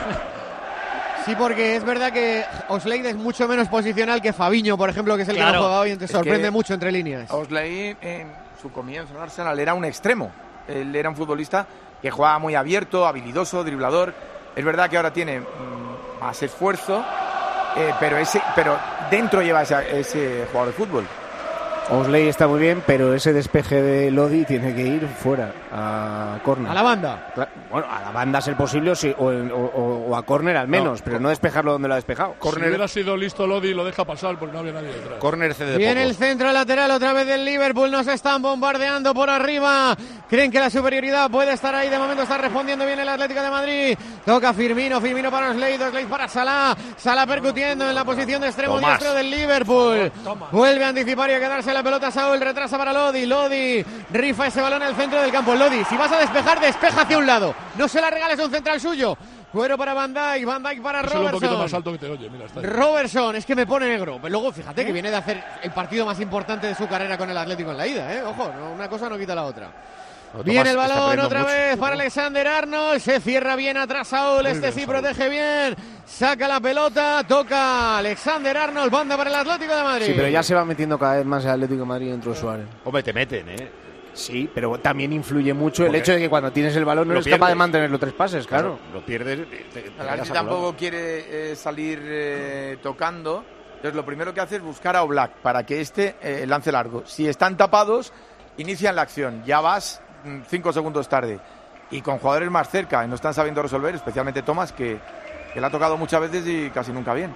S7: Sí, porque es verdad que Oxlade es mucho menos posicional que Fabiño, por ejemplo, que es el que
S6: Claro.
S7: no juega hoy, entonces
S9: Es
S7: sorprende
S9: que-
S7: mucho entre líneas.
S9: Osley en su comienzo en Arsenal era un extremo. Él era un futbolista que jugaba muy abierto, habilidoso, driblador. Es verdad que ahora tiene mm, más esfuerzo, eh, pero ese, pero dentro lleva ese, ese jugador de fútbol.
S10: Osley está muy bien, pero ese despeje de Lodi tiene que ir fuera, a córner.
S7: A la banda.
S10: Cla- Bueno, a la banda a ser posible o, si- o, en- o- o- o a córner al menos,
S8: No,
S10: pero no despejarlo donde lo ha despejado.
S8: Si hubiera sido listo Lodi, lo deja pasar porque no había nadie detrás.
S2: Corner cede de
S7: Viene el
S2: pocos.
S7: centro lateral otra vez del Liverpool, nos están bombardeando por arriba, creen que la superioridad puede estar ahí, de momento está respondiendo bien el Atlético de Madrid, toca Firmino, Firmino para Osley, Osley para Salah, Salah percutiendo en la posición de extremo
S2: Tomás.
S7: diestro del Liverpool, vuelve a anticipar y a quedarse la pelota Saúl, retrasa para Lodi, Lodi rifa ese balón al centro del campo, Lodi, si vas a despejar, despeja hacia un lado, no se la regales a un central suyo, cuero para Van Dijk, Van Dijk para
S8: Es un poquito
S7: Robertson.
S8: más alto que te oye, mira, está ahí.
S7: Robertson, es que me pone negro. Pero luego, fíjate que viene de hacer el partido más importante de su carrera con el Atlético en la ida, ¿eh? Ojo, no, una cosa no quita la otra.
S2: Tomás
S7: Viene el
S2: está
S7: balón
S2: perdiendo
S7: otra
S2: mucho.
S7: vez para Alexander Arnold. Se cierra bien atrás Saúl.
S8: Muy
S7: Este
S8: bien,
S7: sí
S8: Saúl.
S7: protege bien. Saca la pelota. Toca Alexander Arnold. Banda para el Atlético de Madrid.
S10: Sí, pero ya se va metiendo cada vez más el Atlético de Madrid dentro de su área.
S2: Hombre, te meten, ¿eh?
S10: Sí, pero también influye mucho el
S2: Porque
S10: hecho de que cuando tienes el balón no
S2: lo
S10: eres capaz de
S2: pierdes.
S10: mantenerlo tres pases, claro.
S2: Lo pierdes. Te, te
S9: El
S2: quedas
S9: Atleti
S2: anulado.
S9: tampoco quiere eh, salir eh, tocando. Entonces lo primero que hace es buscar a Oblak para que este eh, lance largo. Si están tapados, inician la acción. Ya vas mm, cinco segundos tarde. Y con jugadores más cerca y no están sabiendo resolver, especialmente Tomás, que, que le ha tocado muchas veces y casi nunca bien.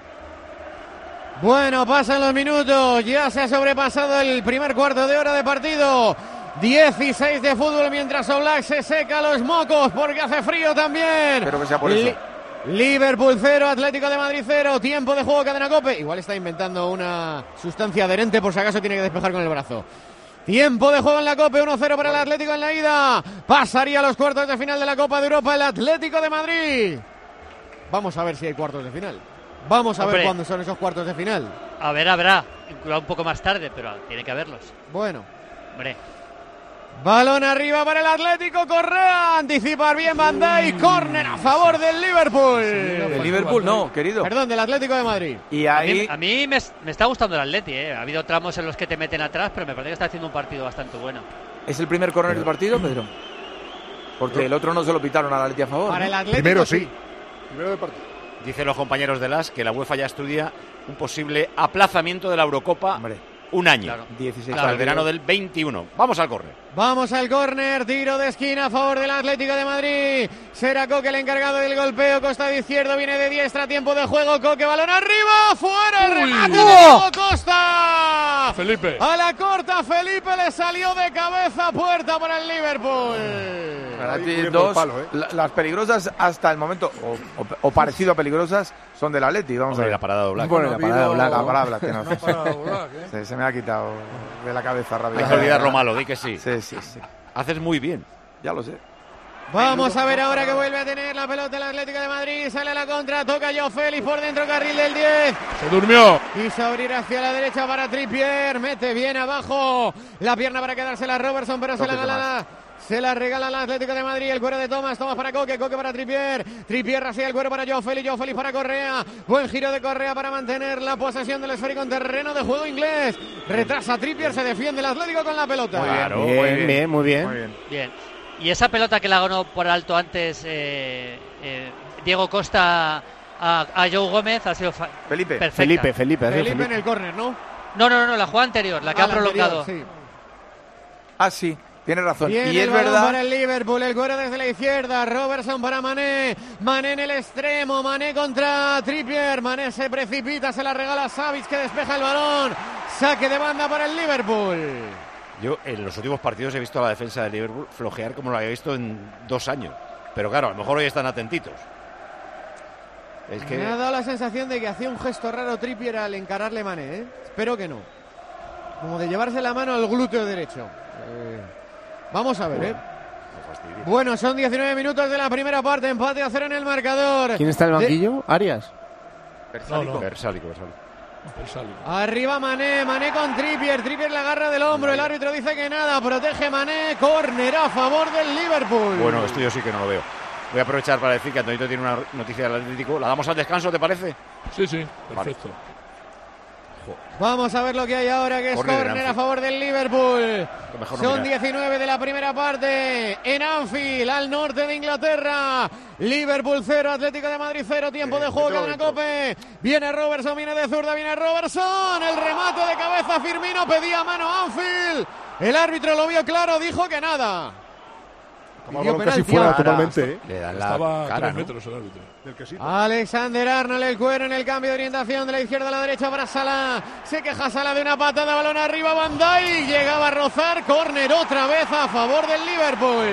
S7: Bueno, pasan los minutos. Ya se ha sobrepasado el primer cuarto de hora de partido. dieciséis de fútbol mientras Oblak se seca los mocos porque hace frío también.
S9: Espero que sea por eso.
S7: Li- Liverpool cero, Atlético de Madrid cero. Tiempo de juego, cadena Cope. Igual está inventando una sustancia adherente por si acaso tiene que despejar con el brazo. Tiempo de juego en la Copa, uno cero para el Atlético en la ida. Pasaría a los cuartos de final de la Copa de Europa el Atlético de Madrid. Vamos a ver si hay cuartos de final. Vamos a
S6: Hombre.
S7: ver cuándo son esos cuartos de final.
S6: A ver, habrá, incluso un poco más tarde, pero tiene que haberlos.
S7: Bueno.
S6: Hombre,
S7: Balón arriba para el Atlético, Correa, anticipar bien Van Dijk, córner a favor del Liverpool.
S9: El Liverpool no, querido.
S7: Perdón, del Atlético de Madrid.
S9: Y
S6: a
S9: ahí
S6: mí, a mí me, me está gustando el Atleti, ¿eh? Ha habido tramos en los que te meten atrás, pero me parece que está haciendo un partido bastante bueno.
S9: es el primer córner del partido, Pedro. Porque el otro no se lo pitaron al Atleti a favor.
S7: Para
S9: ¿no?
S7: el Atlético
S21: Primero sí. Primero del partido.
S2: Dicen los compañeros de L A S que la UEFA ya estudia un posible aplazamiento de la Eurocopa
S9: Hombre.
S2: un año.
S9: Claro. dieciséis
S2: hasta el verano del veintiuno. Vamos al córner.
S7: Vamos al córner, tiro de esquina a favor del Atlético de Madrid. Será Coque el encargado del golpeo, costado izquierdo, viene de diestra, tiempo de juego, Coque, balón arriba, fuera el remate de Diego Costa.
S8: Felipe.
S7: A la corta, Felipe le salió de cabeza, puerta para el Liverpool.
S9: Atleti dos, palo, ¿eh? la, las peligrosas hasta el momento, o, o, o parecido a peligrosas, son del Atleti. Vamos
S2: Hombre,
S9: a ver.
S2: la parada de Oblak.
S9: Bueno, la parada de Oblak.
S2: La
S9: La parada de Oblak, que no.
S2: Una parada de Oblak, ¿eh?
S9: se, se me ha quitado de la cabeza rápido.
S2: Hay que olvidar lo malo, di que sí.
S9: Sí, sí, sí.
S2: Haces muy bien.
S9: Ya lo sé.
S7: Vamos a ver ahora que vuelve a tener la pelota el Atlético de Madrid, sale a la contra, toca Joao Félix por dentro, carril del diez.
S8: Se durmió.
S7: Quiso abrir hacia la derecha para Trippier, mete bien abajo la pierna para quedársela a Robertson, pero se la gana. Se la regala el Atlético de Madrid, el cuero de Thomas, Thomas para Coque, Coque para Trippier, Trippier hacia el cuero para Joao Félix, Joao Félix para Correa, buen giro de Correa para mantener la posesión del esférico en terreno de juego inglés, retrasa Trippier, se defiende el Atlético con la pelota.
S10: Muy bien, claro, bien, muy bien, bien, muy bien. Muy bien.
S6: Bien. Y esa pelota que la ganó por alto antes eh, eh, Diego Costa a, a Joe Gómez ha sido
S9: Felipe.
S6: perfecta.
S10: Felipe, Felipe,
S7: Felipe,
S10: Felipe
S7: en el córner, ¿no?
S6: No, no, no, la jugada anterior, la que
S7: ah,
S6: ha prolongado.
S7: Anterior, sí.
S9: Ah, sí. Tiene razón.
S7: Viene
S9: y es
S7: el balón
S9: verdad.
S7: para el Liverpool, el cuero desde la izquierda, Robertson para Mané, Mané en el extremo, Mané contra Trippier, Mané se precipita, se la regala a Savic que despeja el balón, saque de banda para el Liverpool.
S2: Yo en los últimos partidos he visto a la defensa del Liverpool flojear como lo había visto en dos años. Pero claro, a lo mejor hoy están atentitos. Es que...
S7: Me ha dado la sensación de que hacía un gesto raro Trippier al encararle Mané, ¿eh? Espero que no. Como de llevarse la mano al glúteo derecho. Eh... Vamos a ver, ¿eh? Bueno, son diecinueve minutos de la primera parte, empate a cero en el marcador.
S10: ¿Quién está en el banquillo? De... ¿Arias?
S2: Versálico. Versálico, Versálico.
S7: Arriba Mané, Mané con Trippier, Trippier la agarra del hombro, el árbitro dice que nada, protege Mané, córner a favor del Liverpool.
S2: Bueno, esto yo sí que no lo veo. Voy a aprovechar para decir que Antonito tiene una noticia del Atlético. ¿La damos al descanso, te parece?
S8: Sí, sí, perfecto.
S2: Vale.
S7: Vamos a ver lo que hay ahora, que es córner a favor del Liverpool.
S2: No
S7: Son diecinueve de la primera parte en Anfield, al norte de Inglaterra. Liverpool cero, Atlético de Madrid cero, tiempo de juego, cadena Cope. Viene Robertson, viene de zurda, viene Robertson. El remate de cabeza, Firmino pedía mano Anfield. El árbitro lo vio claro, dijo que nada.
S21: Como casi fuera totalmente, ¿eh?
S2: Le dan la
S8: Estaba
S2: cara,
S8: a tres
S2: ¿no?
S8: metros el árbitro.
S21: Del quesito.
S7: Alexander Arnold, el cuero en el cambio de orientación de la izquierda a la derecha para Salah. Se queja Salah de una patada, balón arriba, Van Dijk. Llegaba a rozar, córner otra vez a favor del Liverpool.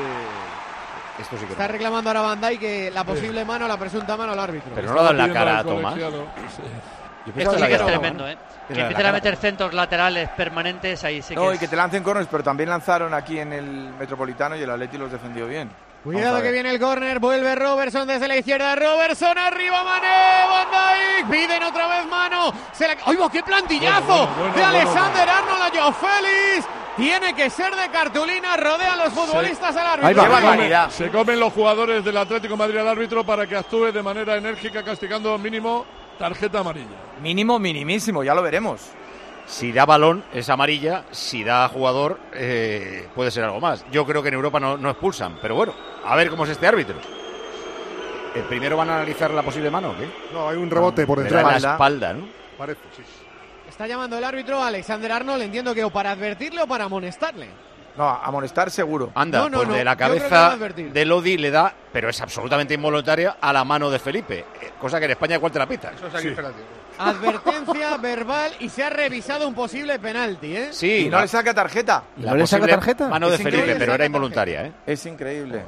S2: Esto sí que
S7: Está
S2: no.
S7: reclamando ahora Van Dijk que la posible mano, la presunta mano al árbitro.
S2: Pero no le dan la
S8: Pidiendo
S2: cara a
S8: al
S2: Tomás.
S8: colegiado.
S6: Esto sí que es
S2: la
S6: tremendo, ¿eh? Que empiecen a meter centros laterales permanentes, ahí sí que
S9: No,
S6: es...
S9: y que te lancen corners, pero también lanzaron aquí en el Metropolitano y el Atleti los defendió bien.
S7: Cuidado que viene el córner, vuelve Robertson desde la izquierda, Robertson arriba, Mané, Van Dijk, piden otra vez mano, se la... ¡Oigo, qué plantillazo!
S8: Bueno, bueno, bueno,
S7: de Alexander
S8: bueno,
S7: Arnold a Joao Félix, tiene que ser de cartulina, rodea a los futbolistas al árbitro.
S9: Ahí va, qué barbaridad.
S8: Se comen los jugadores del Atlético de Madrid al árbitro para que actúe de manera enérgica, castigando mínimo tarjeta amarilla.
S9: Mínimo, minimísimo, ya lo veremos.
S2: Si da balón es amarilla, si da jugador eh, puede ser algo más. Yo creo que en Europa no, no expulsan, pero bueno, a ver cómo es este árbitro. ¿El primero van a analizar la posible mano o qué?
S21: No, hay un rebote por
S2: Le
S21: detrás.
S2: da la espalda, ¿no?
S21: Parece, sí.
S7: Está llamando el árbitro a Alexander Arnold, entiendo que o para advertirle o para amonestarle.
S9: No, a amonestar seguro.
S2: Anda,
S7: No, no,
S2: pues
S7: no,
S2: de la
S7: yo creo que va a
S2: cabeza
S7: advertir.
S2: de Lodi le da, pero es absolutamente involuntaria, a la mano de Felipe. eh, Cosa que en España igual te la pita.
S21: Sí.
S7: Advertencia verbal y se ha revisado un posible penalti, ¿eh?
S2: Sí,
S9: Y no
S2: la-
S9: le saca tarjeta.
S10: ¿Y
S2: la
S10: no le saca
S2: posible
S10: tarjeta?
S2: Mano de
S9: Es
S2: Felipe,
S9: increíble.
S2: pero era
S7: Saca
S2: involuntaria, ¿eh?
S9: Es increíble.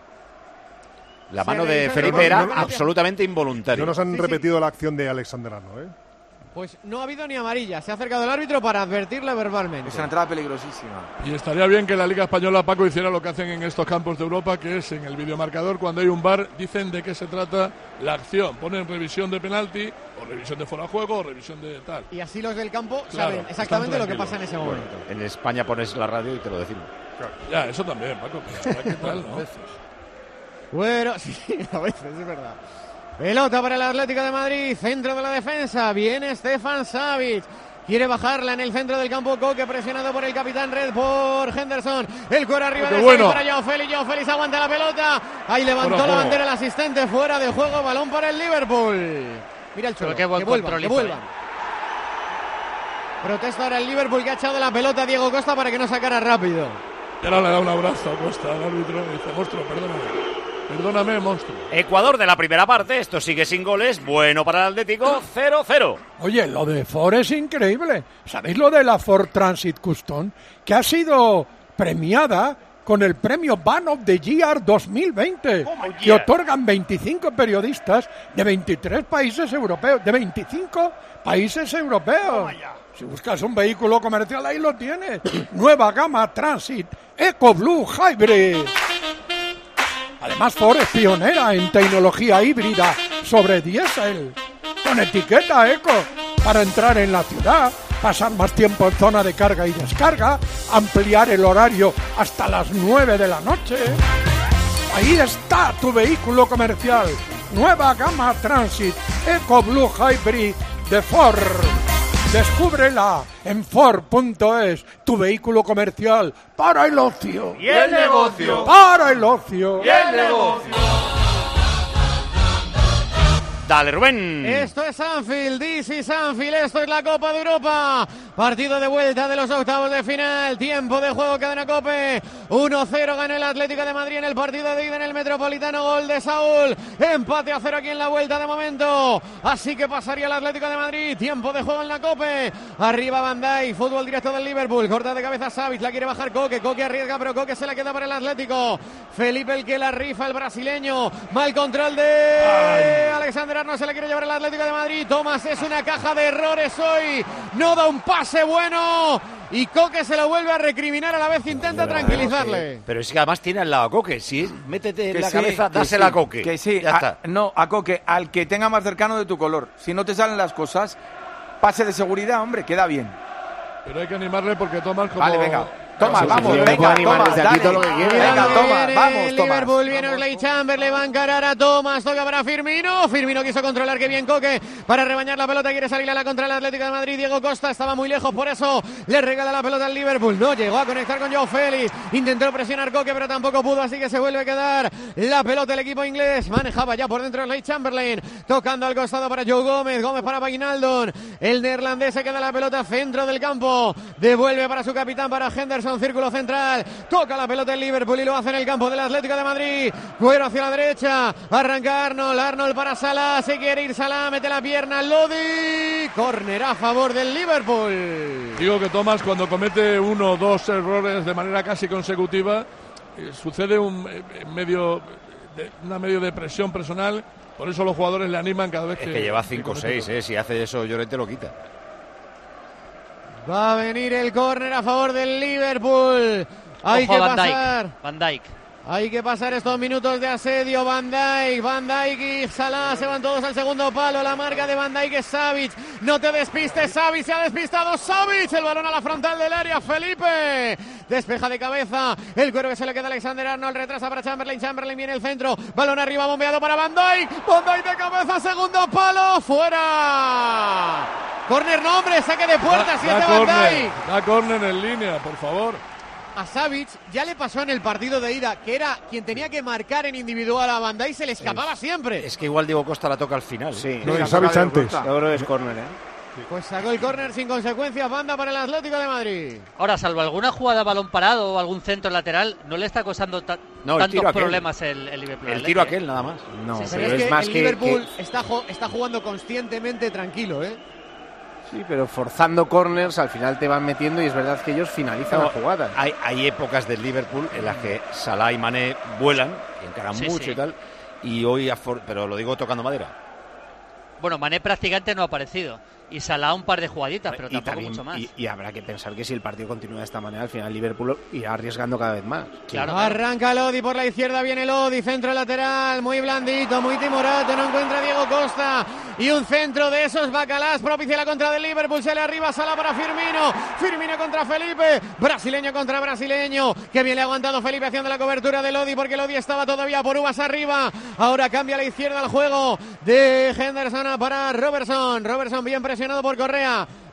S2: La
S7: Se
S2: mano de
S7: revisa-
S2: Felipe
S21: no,
S2: era
S21: no, no.
S2: absolutamente involuntaria.
S21: No nos han
S7: Sí, sí.
S21: repetido la acción de Alexander Arnold, ¿eh?
S7: Pues no ha habido ni amarilla, se ha acercado el árbitro para advertirle verbalmente.
S9: Es una entrada peligrosísima.
S8: Y estaría bien que la Liga Española, Paco, hiciera lo que hacen en estos campos de Europa, que es en el videomarcador, cuando hay un V A R, dicen de qué se trata la acción. Ponen revisión de penalti, o revisión de fuera de juego, o revisión de tal.
S7: Y así los del campo
S8: Claro,
S7: saben exactamente
S8: están
S7: lo que
S8: tranquilos.
S7: pasa en ese momento.
S2: En España pones la radio y te lo decimos.
S8: Ya, eso también, Paco. Pero ¿qué tal, no?
S7: Bueno, sí, a veces es verdad. Pelota para el Atlético de Madrid, centro de la defensa, viene Stefan Savic. Quiere bajarla en el centro del campo, Coque presionado por el capitán Red, por Henderson. El cuero arriba
S8: ¡Qué
S7: de
S8: bueno!
S7: Savic para Joao Félix. Joao Félix aguanta la pelota. Ahí levantó
S8: Fuera de
S7: la
S8: juego.
S7: bandera el asistente, fuera de juego, balón para el Liverpool. Mira el Cholo,
S6: Pero qué buen
S7: que vuelvan,
S6: control
S7: que
S6: hizo,
S7: vuelvan.
S6: eh.
S7: Protesta ahora el Liverpool, que ha echado la pelota a Diego Costa para que no sacara rápido.
S8: Y ahora le da un abrazo a Costa, al árbitro, y dice, monstruo, perdóname. Perdóname, monstruo.
S2: Ecuador de la primera parte, esto sigue sin goles, bueno para el Atlético, cero cero.
S1: Oye, lo de Ford es increíble. ¿Sabéis lo de la Ford Transit Custom? Que ha sido premiada con el premio Van of the Year dos mil veinte, oh, que otorgan veinticinco periodistas de veintitrés países europeos, de veinticinco países europeos. Oh, si buscas un vehículo comercial, ahí lo tienes. Nueva gama Transit Eco Blue Hybrid. Además, Ford es pionera en tecnología híbrida sobre diésel, con etiqueta eco, para entrar en la ciudad, pasar más tiempo en zona de carga y descarga, ampliar el horario hasta las nueve de la noche. Ahí está tu vehículo comercial, nueva gama Transit Eco Blue Hybrid de Ford. Descúbrela en Ford punto es, tu vehículo comercial para el ocio.
S2: Y el negocio.
S1: Para el ocio.
S2: Y el negocio. Dale, Rubén.
S7: Esto es Anfield, this is Anfield, esto es la Copa de Europa. Partido de vuelta de los octavos de final. Tiempo de juego, Cadena COPE. uno cero ganó el Atlético de Madrid en el partido de ida en el Metropolitano. Gol de Saúl. Empate a cero aquí en la vuelta de momento. Así que pasaría el Atlético de Madrid. Tiempo de juego en la COPE. Arriba Van Dijk. Fútbol directo del Liverpool. Corta de cabeza Savic. La quiere bajar Coque. Coque arriesga, pero Coque se la queda para el Atlético. Felipe el que la rifa, el brasileño. Mal control de Ay. Alexander Arnold. Se la quiere llevar el Atlético de Madrid. Tomás es una caja de errores hoy. No da un pase bueno. Y Coque se lo vuelve a recriminar, a la vez intenta tranquilizarle.
S2: Pero es que además tiene al lado a Coque. Si métete en la
S9: sí,
S2: cabeza, dásela
S9: sí,
S2: a Coque.
S9: Que sí,
S2: ya
S9: a,
S2: está.
S9: No, a Coque, al que tenga más cercano de tu color. Si no te salen las cosas, pase de seguridad, hombre, queda bien.
S8: Pero hay que animarle porque Tomás como...
S9: Vale, venga. Toma,
S10: sí,
S9: vamos,
S10: sí, sí,
S9: venga, toma,
S10: desde aquí todo lo que quiere.
S9: Venga, toma, vamos, Tomás.
S7: Liverpool, viene Oxlade Chamberlain, va a encarar a Thomas, toca para Firmino. Firmino quiso controlar, que bien Coque, para rebañar la pelota, quiere salir a la contra el Atlético de Madrid. Diego Costa estaba muy lejos, por eso le regala la pelota al Liverpool. No llegó a conectar con Joao Félix, intentó presionar Coque, pero tampoco pudo, así que se vuelve a quedar la pelota el equipo inglés. Manejaba ya por dentro Oxlade Chamberlain, tocando al costado para Joe Gómez, Gómez para Wijnaldum. El neerlandés se queda la pelota centro del campo, devuelve para su capitán, para Henderson, círculo central. Toca la pelota el Liverpool y lo hace en el campo del Atlético de Madrid. Cuero hacia la derecha. Arranca Arnold. Arnold para Salah. Se quiere ir Salah. Mete la pierna. Lodi. Córner a favor del Liverpool.
S8: Digo que Tomás, cuando comete uno o dos errores de manera casi consecutiva, eh, sucede un eh, medio de, una medio de presión personal. Por eso los jugadores le animan cada vez
S2: es
S8: que...
S2: que lleva cinco o seis, eh, si hace eso Llorente lo quita.
S7: Va a venir el córner a favor del Liverpool. Hay
S6: Ojo
S7: que
S6: Van
S7: pasar.
S6: Dijk. Van Dijk.
S7: Hay que pasar estos minutos de asedio. Van Dijk, Van Dijk y Salah se van todos al segundo palo. La marca de Van Dijk es Savic. No te despistes, Savic. Se ha despistado Savic. El balón a la frontal del área. Felipe despeja de cabeza. El cuero que se le queda a Alexander Arnold. Retrasa para Chamberlain. Chamberlain viene el centro. Balón arriba, bombeado para Van Dijk. Van Dijk de cabeza, segundo palo. Fuera. Córner, no, hombre. Saque de puerta. Siete Van Dijk.
S8: Da córner en línea, por favor.
S7: A Savic ya le pasó en el partido de ida, que era quien tenía que marcar en individual a Van Dijk, se le escapaba
S2: es,
S7: siempre.
S2: Es que igual Diego Costa la toca al final.
S10: Sí,
S21: no, y Savic antes.
S10: Yo creo que es córner, ¿eh?
S7: Pues sacó el córner sin consecuencias, banda para el Atlético de Madrid.
S6: Ahora, salvo alguna jugada a balón parado o algún centro lateral, no le está causando ta
S2: no,
S6: tantos problemas el, el Liverpool.
S2: El tiro aquel, nada más.
S10: No,
S7: sí,
S10: pero
S7: pero es,
S10: es
S7: que
S10: más
S7: el
S10: que,
S7: Liverpool
S10: que...
S7: Está, está jugando conscientemente tranquilo, ¿eh?
S10: Sí, pero forzando corners al final te van metiendo y es verdad que ellos finalizan
S2: no,
S10: la jugada.
S2: Hay, hay épocas del Liverpool en las que Salah y Mané vuelan, y encaran
S6: sí,
S2: mucho
S6: sí.
S2: y tal, y hoy, pero lo digo tocando madera.
S6: Bueno, Mané prácticamente no ha aparecido. Y Salah un par de jugaditas, pero
S10: y
S6: tampoco
S10: también,
S6: mucho más.
S10: Y, y habrá que pensar que si el partido continúa de esta manera, al final Liverpool irá arriesgando cada vez más.
S6: Claro,
S7: Arranca Lodi por la izquierda, viene Lodi, centro lateral, muy blandito, muy timorato, no encuentra a Diego Costa. Y un centro de esos bacalás propicia la contra del Liverpool, sale arriba Salah para Firmino. Firmino contra Felipe, brasileño contra brasileño. Que bien le ha aguantado Felipe haciendo la cobertura de Lodi, porque Lodi estaba todavía por uvas arriba. Ahora cambia a la izquierda el juego de Henderson para Robertson. Robertson bien presionado por Correa.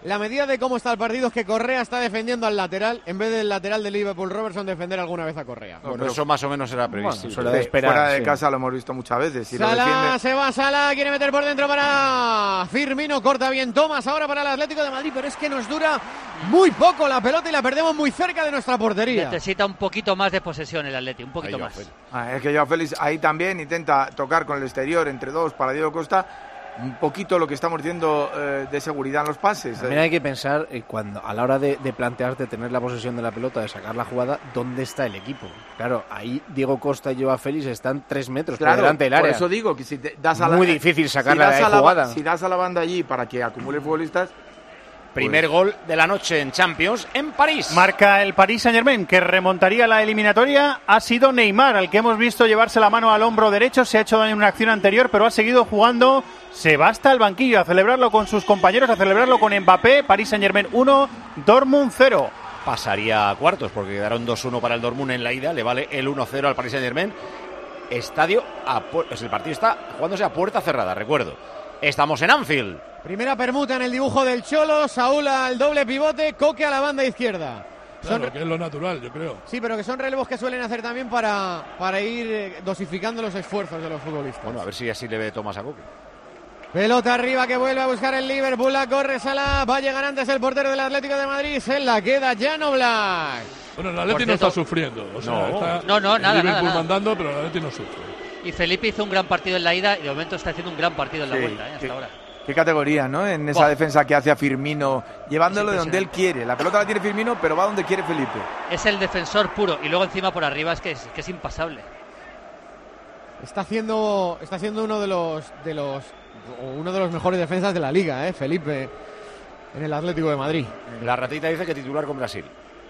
S7: la medida de cómo está el partido es que Correa está defendiendo al lateral en vez del lateral de Liverpool Robertson defender alguna vez a Correa.
S2: No, bueno, eso más o menos era previsto.
S9: Bueno, de esperar, fuera de sí. casa lo hemos visto muchas veces. Si
S7: Salah,
S9: lo defiende...
S7: se va Salah, quiere meter por dentro para Firmino, corta bien Thomas ahora para el Atlético de Madrid, pero es que nos dura muy poco la pelota y la perdemos muy cerca de nuestra portería.
S6: Necesita un poquito más de posesión el Atlético, un poquito
S9: Ahí
S6: más.
S9: Ah, es que Joao Félix ahí también intenta tocar con el exterior entre dos para Diego Costa. Un poquito lo que estamos diciendo eh, de seguridad en los pases.
S10: También hay que pensar eh, cuando a la hora de, de plantearte tener la posesión de la pelota, de sacar la jugada, ¿dónde está el equipo? Claro, ahí Diego Costa y Joao Félix están tres metros
S9: claro,
S10: por delante del área.
S9: Por eso digo que si te das a la,
S10: muy difícil sacarla
S9: si
S10: de la jugada.
S9: Si das a la banda allí para que acumule futbolistas.
S2: Primer pues... gol de la noche en Champions en París.
S5: Marca el Paris Saint-Germain, que remontaría la eliminatoria. Ha sido Neymar, al que hemos visto llevarse la mano al hombro derecho. Se ha hecho daño en una acción anterior, pero ha seguido jugando. Se va hasta el banquillo a celebrarlo con sus compañeros, a celebrarlo con Mbappé. Paris Saint-Germain uno, Dortmund cero.
S2: Pasaría a cuartos, porque quedaron dos uno para el Dortmund en la ida. Le vale el uno cero al Paris Saint-Germain. Estadio, a pu- el partido está jugándose a puerta cerrada, recuerdo. Estamos en Anfield.
S7: Primera permuta en el dibujo del Cholo, Saúl al doble pivote, Coque a la banda izquierda.
S8: Claro, son... que es lo natural, yo creo.
S7: Sí, pero que son relevos que suelen hacer también para, para ir dosificando los esfuerzos de los futbolistas.
S2: Bueno, a ver si así le ve Tomás a Coque.
S7: Pelota arriba que vuelve a buscar el Liverpool, la corre Salah, va a llegar antes el portero del Atlético de Madrid, se la queda Jan Oblak.
S8: Bueno, el Atlético no está sufriendo, o sea,
S6: no,
S8: está
S6: no, no, nada,
S8: Liverpool
S6: nada, nada.
S8: mandando, pero el Atlético no sufre.
S6: Y Felipe hizo un gran partido en la ida y de momento está haciendo un gran partido en la
S9: sí,
S6: vuelta, ¿eh? hasta
S9: qué,
S6: ahora.
S9: Qué categoría, ¿no? En esa Buah. defensa que hace a Firmino, llevándolo de donde él quiere. La pelota la tiene Firmino, pero va donde quiere Felipe.
S6: Es el defensor puro y luego encima por arriba es que es, que es impasable.
S7: Está haciendo, está siendo uno de los de los uno de los mejores defensas de la liga, ¿eh? Felipe, en el Atlético de Madrid.
S2: La ratita dice que titular con Brasil.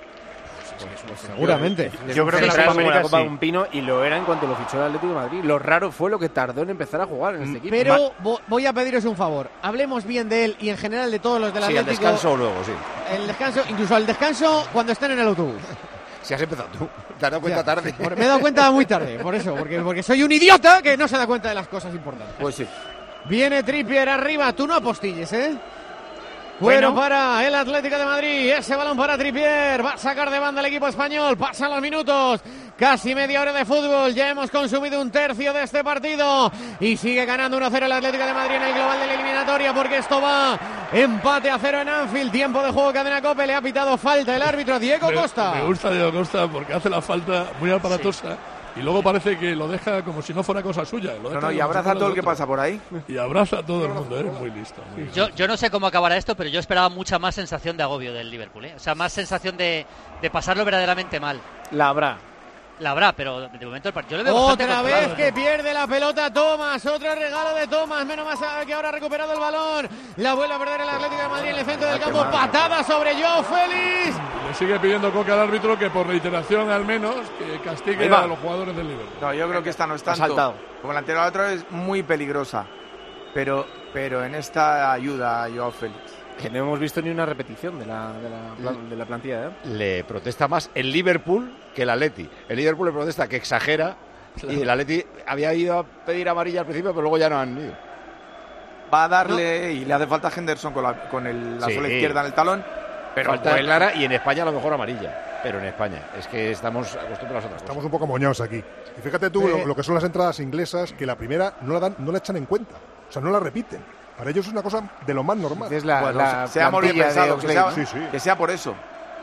S7: Pues seguramente.
S10: Yo, yo creo que será como la Copa de un Pino y lo era en cuanto lo fichó el Atlético de Madrid. Lo raro fue lo que tardó en empezar a jugar en este equipo.
S7: Pero voy a pediros un favor. Hablemos bien de él y en general de todos los del
S2: sí,
S7: Atlético.
S2: Sí, el descanso luego, sí.
S7: El descanso, incluso al descanso cuando estén en el autobús.
S2: Si has empezado tú, te has dado cuenta
S7: ya,
S2: tarde.
S7: Me he dado cuenta muy tarde, por eso, porque, porque soy un idiota que no se da cuenta de las cosas importantes.
S9: Pues sí.
S7: Viene Trippier arriba, tú no apostilles, ¿eh? Bueno, bueno, para el Atlético de Madrid, ese balón para Trippier, va a sacar de banda el equipo español, pasan los minutos, casi media hora de fútbol, ya hemos consumido un tercio de este partido y sigue ganando uno cero el Atlético de Madrid en el global de la eliminatoria porque esto va empate a cero en Anfield, tiempo de juego Cadena COPE, le ha pitado falta el árbitro Diego
S8: me,
S7: Costa.
S8: Me gusta Diego Costa porque hace la falta muy aparatosa. Sí. Y luego parece que lo deja como si no fuera cosa suya. Lo
S9: no, no, y abraza a todo el que pasa por ahí.
S8: Y abraza a todo el mundo, es muy listo. Muy
S6: yo, yo no sé cómo acabará esto, pero yo esperaba mucha más sensación de agobio del Liverpool, ¿eh? O sea, más sensación de, de pasarlo verdaderamente mal.
S10: La habrá.
S6: La habrá, pero de momento el partido yo le veo
S7: otra vez que ¿no? pierde la pelota Thomas, otro regalo de Thomas, menos más que ahora ha recuperado el balón, la vuelve a perder el Atlético de Madrid en el centro del campo, patada sobre Joao Félix.
S8: Le sigue pidiendo Coque al árbitro que por reiteración al menos que castigue a los jugadores del Liverpool.
S9: No, yo creo que esta no es tanto, como la anterior otra es muy peligrosa, pero, pero en esta ayuda a Joao Félix.
S10: Que no hemos visto ni una repetición de la, de la, de la plantilla, ¿eh?
S2: Le protesta más el Liverpool que el Atleti. El Liverpool le protesta que exagera claro. Y el Atleti había ido a pedir amarilla al principio, pero luego ya no han ido.
S9: Va a darle, no. Y le hace falta a Henderson con la, con el, la sí. sola izquierda en el talón.
S2: Pero falta pues, clara y en España a lo mejor amarilla. Pero en España, es que estamos acostumbrados a otras
S21: Estamos
S2: cosas.
S21: un poco moñados aquí. Y fíjate tú sí. lo, lo que son las entradas inglesas, que la primera no la dan, no la echan en cuenta. O sea, no la repiten. Para ellos es una cosa de lo más normal.
S10: Es la,
S9: bueno,
S10: la
S9: sea muy bien pensado, que sea,
S21: sí, sí.
S9: que sea por eso.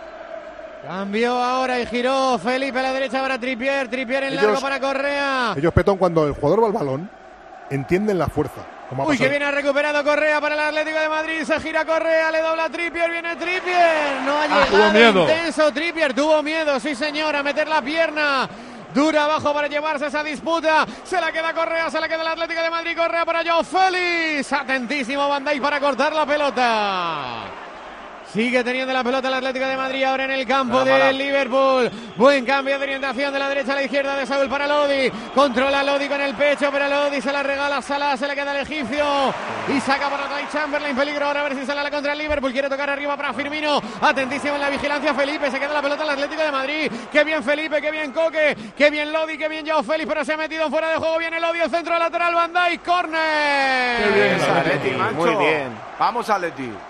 S7: Cambió ahora y giró Felipe a la derecha para Trippier, Trippier en ellos, largo para Correa.
S21: Ellos, Petón, cuando el jugador va al balón, entienden la fuerza.
S7: Uy, que viene recuperado Correa para el Atlético de Madrid, se gira Correa, le dobla Trippier, viene Trippier, no ha
S8: ah,
S7: llegado
S8: miedo.
S7: intenso Trippier, tuvo miedo, sí señor, a meter la pierna. Dura abajo para llevarse esa disputa. Se la queda Correa, se la queda el Atlético de Madrid. Correa para Joao Félix. Atentísimo Van Dijk para cortar la pelota. Sigue teniendo la pelota el Atlético de Madrid ahora en el campo del Liverpool. Buen cambio de orientación de la derecha a la izquierda de Saúl para Lodi. Controla Lodi con el pecho, pero Lodi se la regala a Salah, se le queda el egipcio. Y saca para Tyler Chamberlain. Peligro ahora a ver si sale la contra el Liverpool. Quiere tocar arriba para Firmino. Atentísimo en la vigilancia Felipe. Se queda la pelota el Atlético de Madrid. Qué bien Felipe, qué bien Coque, qué bien Lodi, qué bien Joao Félix, pero se ha metido fuera de juego. Viene Lodi, el centro lateral, Van Dijk, córner.
S9: Qué bien, Atleti, macho. Muy bien. Vamos Atleti.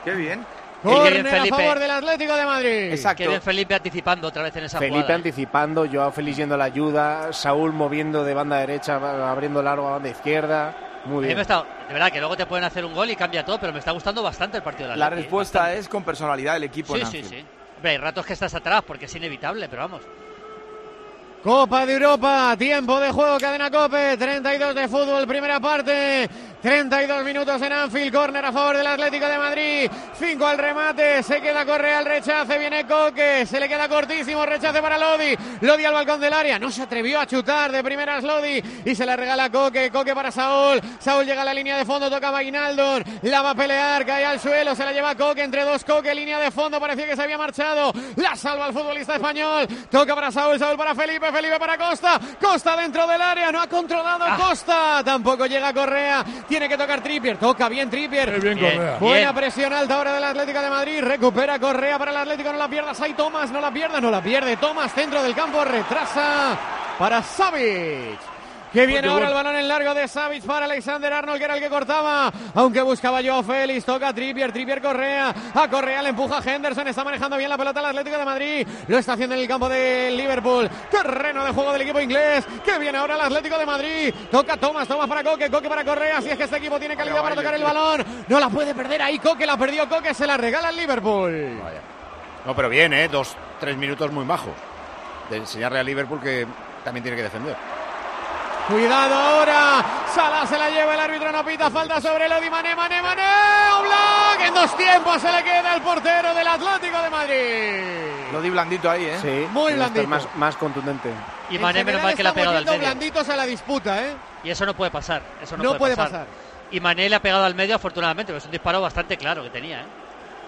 S9: Qué bien.
S7: Córner a favor del Atlético de Madrid.
S6: Exacto. Que bien Felipe anticipando otra vez en esa
S10: Felipe
S6: jugada.
S10: anticipando, Joao Félix yendo a la ayuda, Saúl moviendo de banda derecha, abriendo largo a banda izquierda. Muy bien.
S6: Me está, de verdad que luego te pueden hacer un gol y cambia todo, pero me está gustando bastante el partido de
S9: La
S6: Atlético.
S9: respuesta
S6: bastante.
S9: es con personalidad del equipo.
S6: Sí,
S9: en
S6: sí,
S9: Anfield.
S6: sí. Hombre, hay ratos que estás atrás porque es inevitable, pero vamos.
S7: Copa de Europa, tiempo de juego, Cadena COPE, treinta y dos de fútbol, primera parte, treinta y dos minutos en Anfield, córner a favor del Atlético de Madrid, cinco al remate, se queda Correa al rechace, viene Coque, se le queda cortísimo, rechace para Lodi, Lodi al balcón del área, no se atrevió a chutar de primeras Lodi y se la regala Coque, Coque para Saúl, Saúl llega a la línea de fondo, toca a Wijnaldum, la va a pelear, cae al suelo, se la lleva Coque, entre dos Coque, línea de fondo, parecía que se había marchado, la salva el futbolista español, toca para Saúl, Saúl para Felipe, Felipe para Costa, Costa dentro del área, no ha controlado ah. Costa, tampoco llega Correa, tiene que tocar Trippier, toca bien Trippier,
S8: bien, bien, Correa.
S7: Buena
S8: Bien.
S7: presión alta ahora del Atlético de Madrid, recupera Correa para el Atlético, no la pierdas, ahí Tomás, no la pierda, no la pierde Tomás, centro del campo, retrasa para Savic. Que viene ahora el balón en largo de Savic para Alexander Arnold, que era el que cortaba, aunque buscaba Joao Félix, toca a Trippier, Trippier Correa, a Correa le empuja a Henderson, está manejando bien la pelota el Atlético de Madrid, lo está haciendo en el campo del Liverpool, terreno de juego del equipo inglés, que viene ahora el Atlético de Madrid, toca Thomas, Thomas para Coque, Coque para Correa, si es que este equipo tiene calidad para tocar el balón, no la puede perder ahí Coque, la perdió Coque, se la regala el Liverpool.
S2: Vaya. No, pero bien, ¿eh? Dos, tres minutos muy bajos de enseñarle al Liverpool que también tiene que defender.
S7: Cuidado ahora, Salah se la lleva, el árbitro no pita, falta sobre Lodi, Mané, Mané, Mané, Oblak, en dos tiempos se le queda el portero del Atlético de Madrid.
S9: Lodi blandito ahí, ¿eh?
S10: Sí,
S7: muy blandito.
S10: Más, más contundente.
S6: Y Mané menos mal que le ha pegado al medio.
S7: Blanditos a la disputa, ¿eh?
S6: Y eso no puede pasar, eso no,
S7: no
S6: puede,
S7: puede
S6: pasar.
S7: pasar.
S6: Y Mané le ha pegado al medio afortunadamente, pero es un disparo bastante claro que tenía, ¿eh?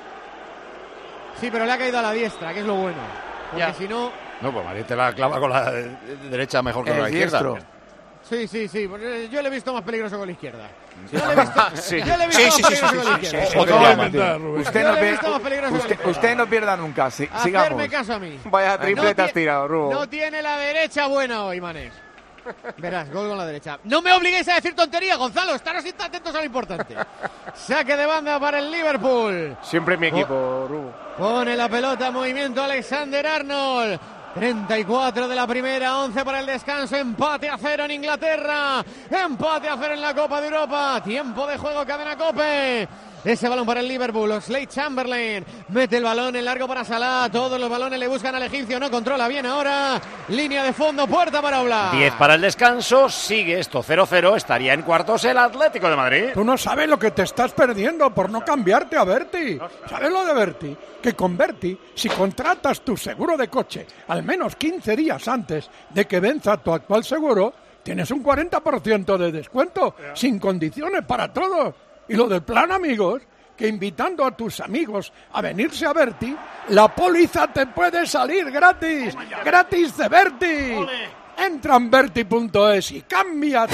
S7: Sí, pero le ha caído a la diestra, que es lo bueno. Porque
S6: Ya.
S7: si no...
S2: No, pues Mané te la clava con la derecha mejor que con la izquierda.
S7: Sí, sí, sí. Yo le he visto más peligroso con la izquierda. Yo le he visto,
S9: Sí.
S7: yo le he visto
S9: Sí,
S7: más
S9: sí, sí,
S7: peligroso
S9: sí,
S7: con la
S9: sí,
S7: izquierda.
S9: sí,
S8: Otro
S9: sí,
S8: inventar, Rubén.
S9: Usted
S7: Yo
S9: no,
S7: le he
S9: pier-
S7: visto más peligroso con la
S9: usted,
S7: izquierda.
S9: usted no pierda nunca. Si- sigamos.
S7: Hacerme caso a mí.
S10: Vaya triple te has
S7: ti-
S10: tirado, Rubo.
S7: No tiene la derecha buena hoy, Mané. Verás, gol con la derecha. No me obliguéis a decir tonterías, Gonzalo. Estaros atentos a lo importante. Saque de banda para el Liverpool.
S10: Siempre mi equipo, Rubo.
S7: Pone la pelota en movimiento Alexander Arnold. treinta y cuatro de la primera, once para el descanso, empate a cero en Inglaterra, empate a cero en la Copa de Europa, tiempo de juego, Cadena COPE. Ese balón para el Liverpool, Oxlade Chamberlain mete el balón en largo para Salah, todos los balones le buscan al egipcio, no controla bien ahora, línea de fondo, puerta para Oblak.
S2: diez para el descanso, sigue esto cero cero, estaría en cuartos el Atlético de Madrid.
S1: Tú no sabes lo que te estás perdiendo por no cambiarte a Berti. ¿Sabes lo de Berti? Que con Berti, si contratas tu seguro de coche al menos quince días antes de que venza tu actual seguro, tienes un cuarenta por ciento de descuento, sin condiciones para todos. Y lo del plan, amigos, que invitando a tus amigos a venirse a Berti, la póliza te puede salir gratis. ¡Gratis de Berti! Entra en Berti punto es y cámbiate.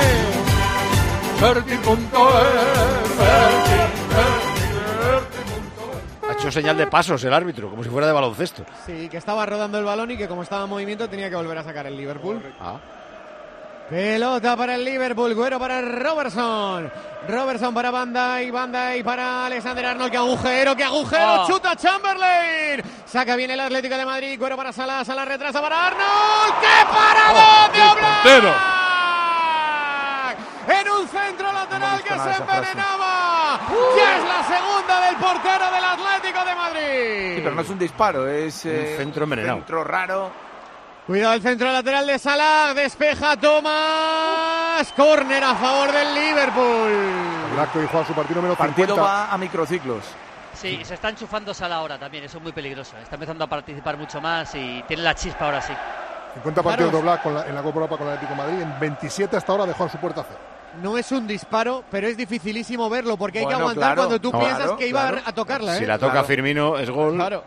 S1: Berti punto es, Berti, Berti.
S2: Ha hecho señal de pasos el árbitro, como si fuera de baloncesto.
S7: Sí, que estaba rodando el balón y que como estaba en movimiento tenía que volver a sacar el Liverpool.
S2: Ah.
S7: Pelota para el Liverpool, Güero para Robertson. Robertson para Van Dijk, Van Dijk para Alexander Arnold. ¡Qué agujero, qué agujero!
S6: Oh.
S7: ¡Chuta Chamberlain! Saca bien el Atlético de Madrid, Güero para Salah, Salah retrasa para Arnold. ¡Qué parado
S8: Oh,
S7: de Oblak!
S8: portero.
S7: En un centro lateral que se
S9: nada esa frase.
S7: envenenaba. Ya es la segunda del portero del Atlético de Madrid.
S9: Sí, pero no es un disparo, es
S2: Un
S9: eh,
S2: centro envenenado.
S9: Un centro raro.
S7: Cuidado el centro lateral de Salah, despeja Tomás, córner a favor del Liverpool.
S21: Oblak hoy juega su partido número
S9: El partido
S21: cincuenta.
S9: va a microciclos.
S6: Sí, se está enchufando Salah ahora también, eso es muy peligroso. Está empezando a participar mucho más y tiene la chispa ahora sí.
S21: cincuenta partidos
S7: Claro.
S21: de Oblak con la- en la Copa Europa con el Atlético de Madrid. En veintisiete hasta ahora dejó en su puerta cero.
S7: No es un disparo, pero es dificilísimo verlo porque hay
S9: Bueno,
S7: que aguantar
S9: claro,
S7: cuando tú
S9: no,
S7: piensas
S9: claro,
S7: que iba
S9: claro.
S7: a tocarla, ¿eh?
S2: Si la toca
S9: Claro.
S2: Firmino, es gol.
S7: Claro.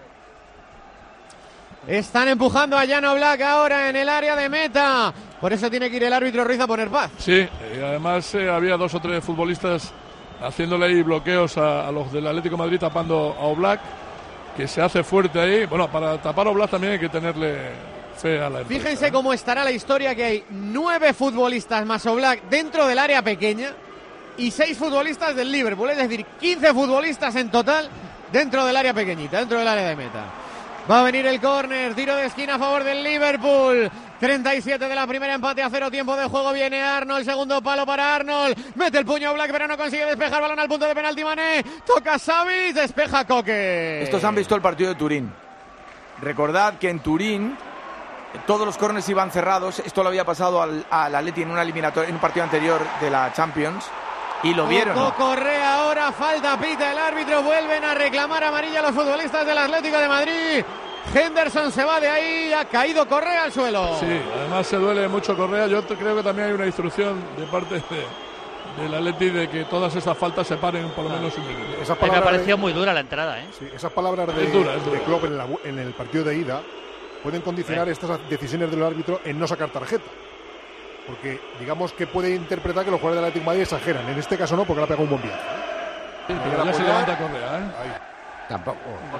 S7: Están empujando a Jan Oblak ahora en el área de meta. Por eso tiene que ir el árbitro Ruiz a poner paz.
S8: Sí, y además eh, había dos o tres futbolistas haciéndole ahí bloqueos a, a los del Atlético de Madrid tapando a Oblak, que se hace fuerte ahí. Bueno, para tapar a Oblak también hay que tenerle fe a la empresa.
S7: Fíjense cómo estará la historia, que hay nueve futbolistas más Oblak dentro del área pequeña. y seis futbolistas del Liverpool, es decir, quince futbolistas en total dentro del área pequeñita, dentro del área de meta. Va a venir el córner, tiro de esquina a favor del Liverpool. treinta y siete de la primera, empate a cero, tiempo de juego. Viene Arnold, segundo palo para Arnold. Mete el puño Black, pero no consigue despejar. Balón al punto de penalti, Mané. Toca Savic, despeja Coque.
S9: Estos han visto el partido de Turín. Recordad que en Turín todos los córners iban cerrados. Esto lo había pasado al, al Atleti en una eliminatoria, en un partido anterior de la Champions. Y lo vieron.
S7: Coco Correa, ahora falta, pita el árbitro. Vuelven a reclamar amarilla los futbolistas del Atlético de Madrid. Henderson se va de ahí, ha caído Correa al suelo.
S8: Sí, además se duele mucho Correa. Yo creo que también hay una instrucción de parte de, del Atleti de que todas esas faltas se paren por lo menos un minuto.
S6: Esas me ha parecido de, muy dura la entrada, ¿eh?
S21: Sí, esas palabras de,
S8: es dura, es dura.
S21: de Klopp en, la, en el partido de ida pueden condicionar eh. estas decisiones del árbitro en no sacar tarjeta. Porque digamos que puede interpretar que los jugadores del Atlético de Madrid exageran. En este caso no, porque le ha pegado un buen viaje.
S8: Sí, pero ya se levanta Correa, ¿eh?
S21: Ahí.
S3: Tampoco.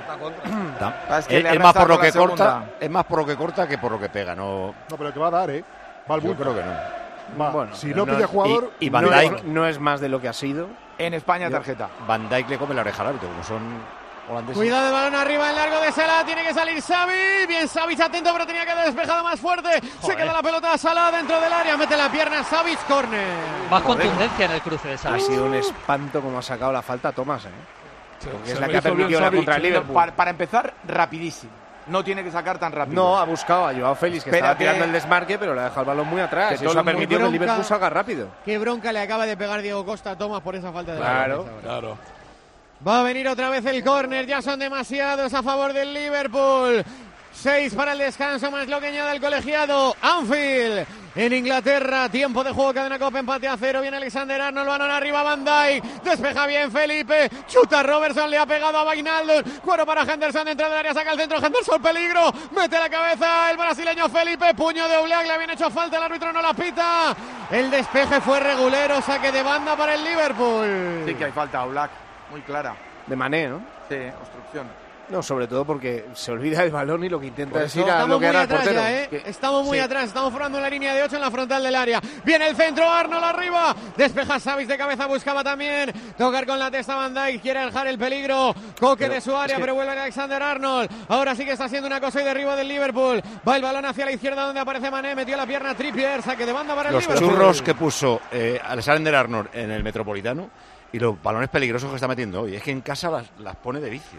S9: Es, que
S3: es, es más por lo que corta, es más por lo que corta que por lo que pega, no.
S21: No, pero que va a dar, ¿eh? Va al
S3: Yo creo que no.
S21: Va.
S10: Bueno,
S21: si no pide jugador,
S3: y, y Van
S10: no,
S3: Dijk
S10: es, no es más de lo que ha sido.
S9: En España tarjeta.
S3: Van Dijk le come la oreja al árbitro, como son holandeses.
S7: Cuidado, el balón arriba en largo de Salah, tiene que salir Savic. Bien Savic, atento, pero tenía que haber despejado más fuerte. Joder. Se queda la pelota a Salah dentro del área, mete la pierna Savic, córner.
S6: Más contundencia en el cruce de Savic.
S10: Ha sido un espanto como ha sacado la falta Thomas, ¿eh?
S21: Porque es la que ha permitido la contra el Liverpool.
S9: Para, para empezar, rapidísimo. No tiene que sacar tan rápido.
S10: No, ha buscado a Joao Félix, que
S9: Espera
S10: estaba
S9: que...
S10: tirando el desmarque, pero le ha dejado el balón muy atrás. Eso ha permitido que el Liverpool salga rápido.
S7: Qué bronca le acaba de pegar Diego Costa a Thomas por esa falta de
S10: Claro,
S8: claro.
S7: Va a venir otra vez el córner, ya son demasiados a favor del Liverpool. Seis para el descanso, más lo que añade el colegiado. Anfield, en Inglaterra, tiempo de juego, cadena Copa, empate a cero. Viene Alexander Arnold, balón arriba, Van Dijk. Despeja bien Felipe, chuta Robertson, le ha pegado a Wijnaldum. Cuero para Henderson, dentro del área, saca el centro, Henderson, peligro. Mete la cabeza el brasileño Felipe, puño de Oblak, le habían hecho falta, el árbitro no la pita. El despeje fue regulero, saque de banda para el Liverpool.
S9: Sí que hay falta a Oblak, muy clara.
S10: De Mané, ¿no?
S9: Sí, obstrucción.
S10: No, sobre todo porque se olvida el balón y lo que intenta es ir
S7: a
S10: lo que era el portero.
S7: Ya, ¿eh? Estamos muy sí. atrás, estamos formando una línea de ocho en la frontal del área. Viene el centro, Arnold arriba. Despeja Savic de cabeza, buscaba también tocar con la testa Van Dijk, quiere alejar el peligro. Coque pero, de su área, es que... pero vuelve Alexander Arnold. Ahora sí que está haciendo una cosa y derribo del Liverpool. Va el balón hacia la izquierda donde aparece Mané, metió la pierna Trippier, saque de banda para el
S3: los
S7: Liverpool.
S3: Los churros que puso eh, Alexander Arnold en el Metropolitano y los balones peligrosos que está metiendo hoy. Es que en casa las, las pone de vicio.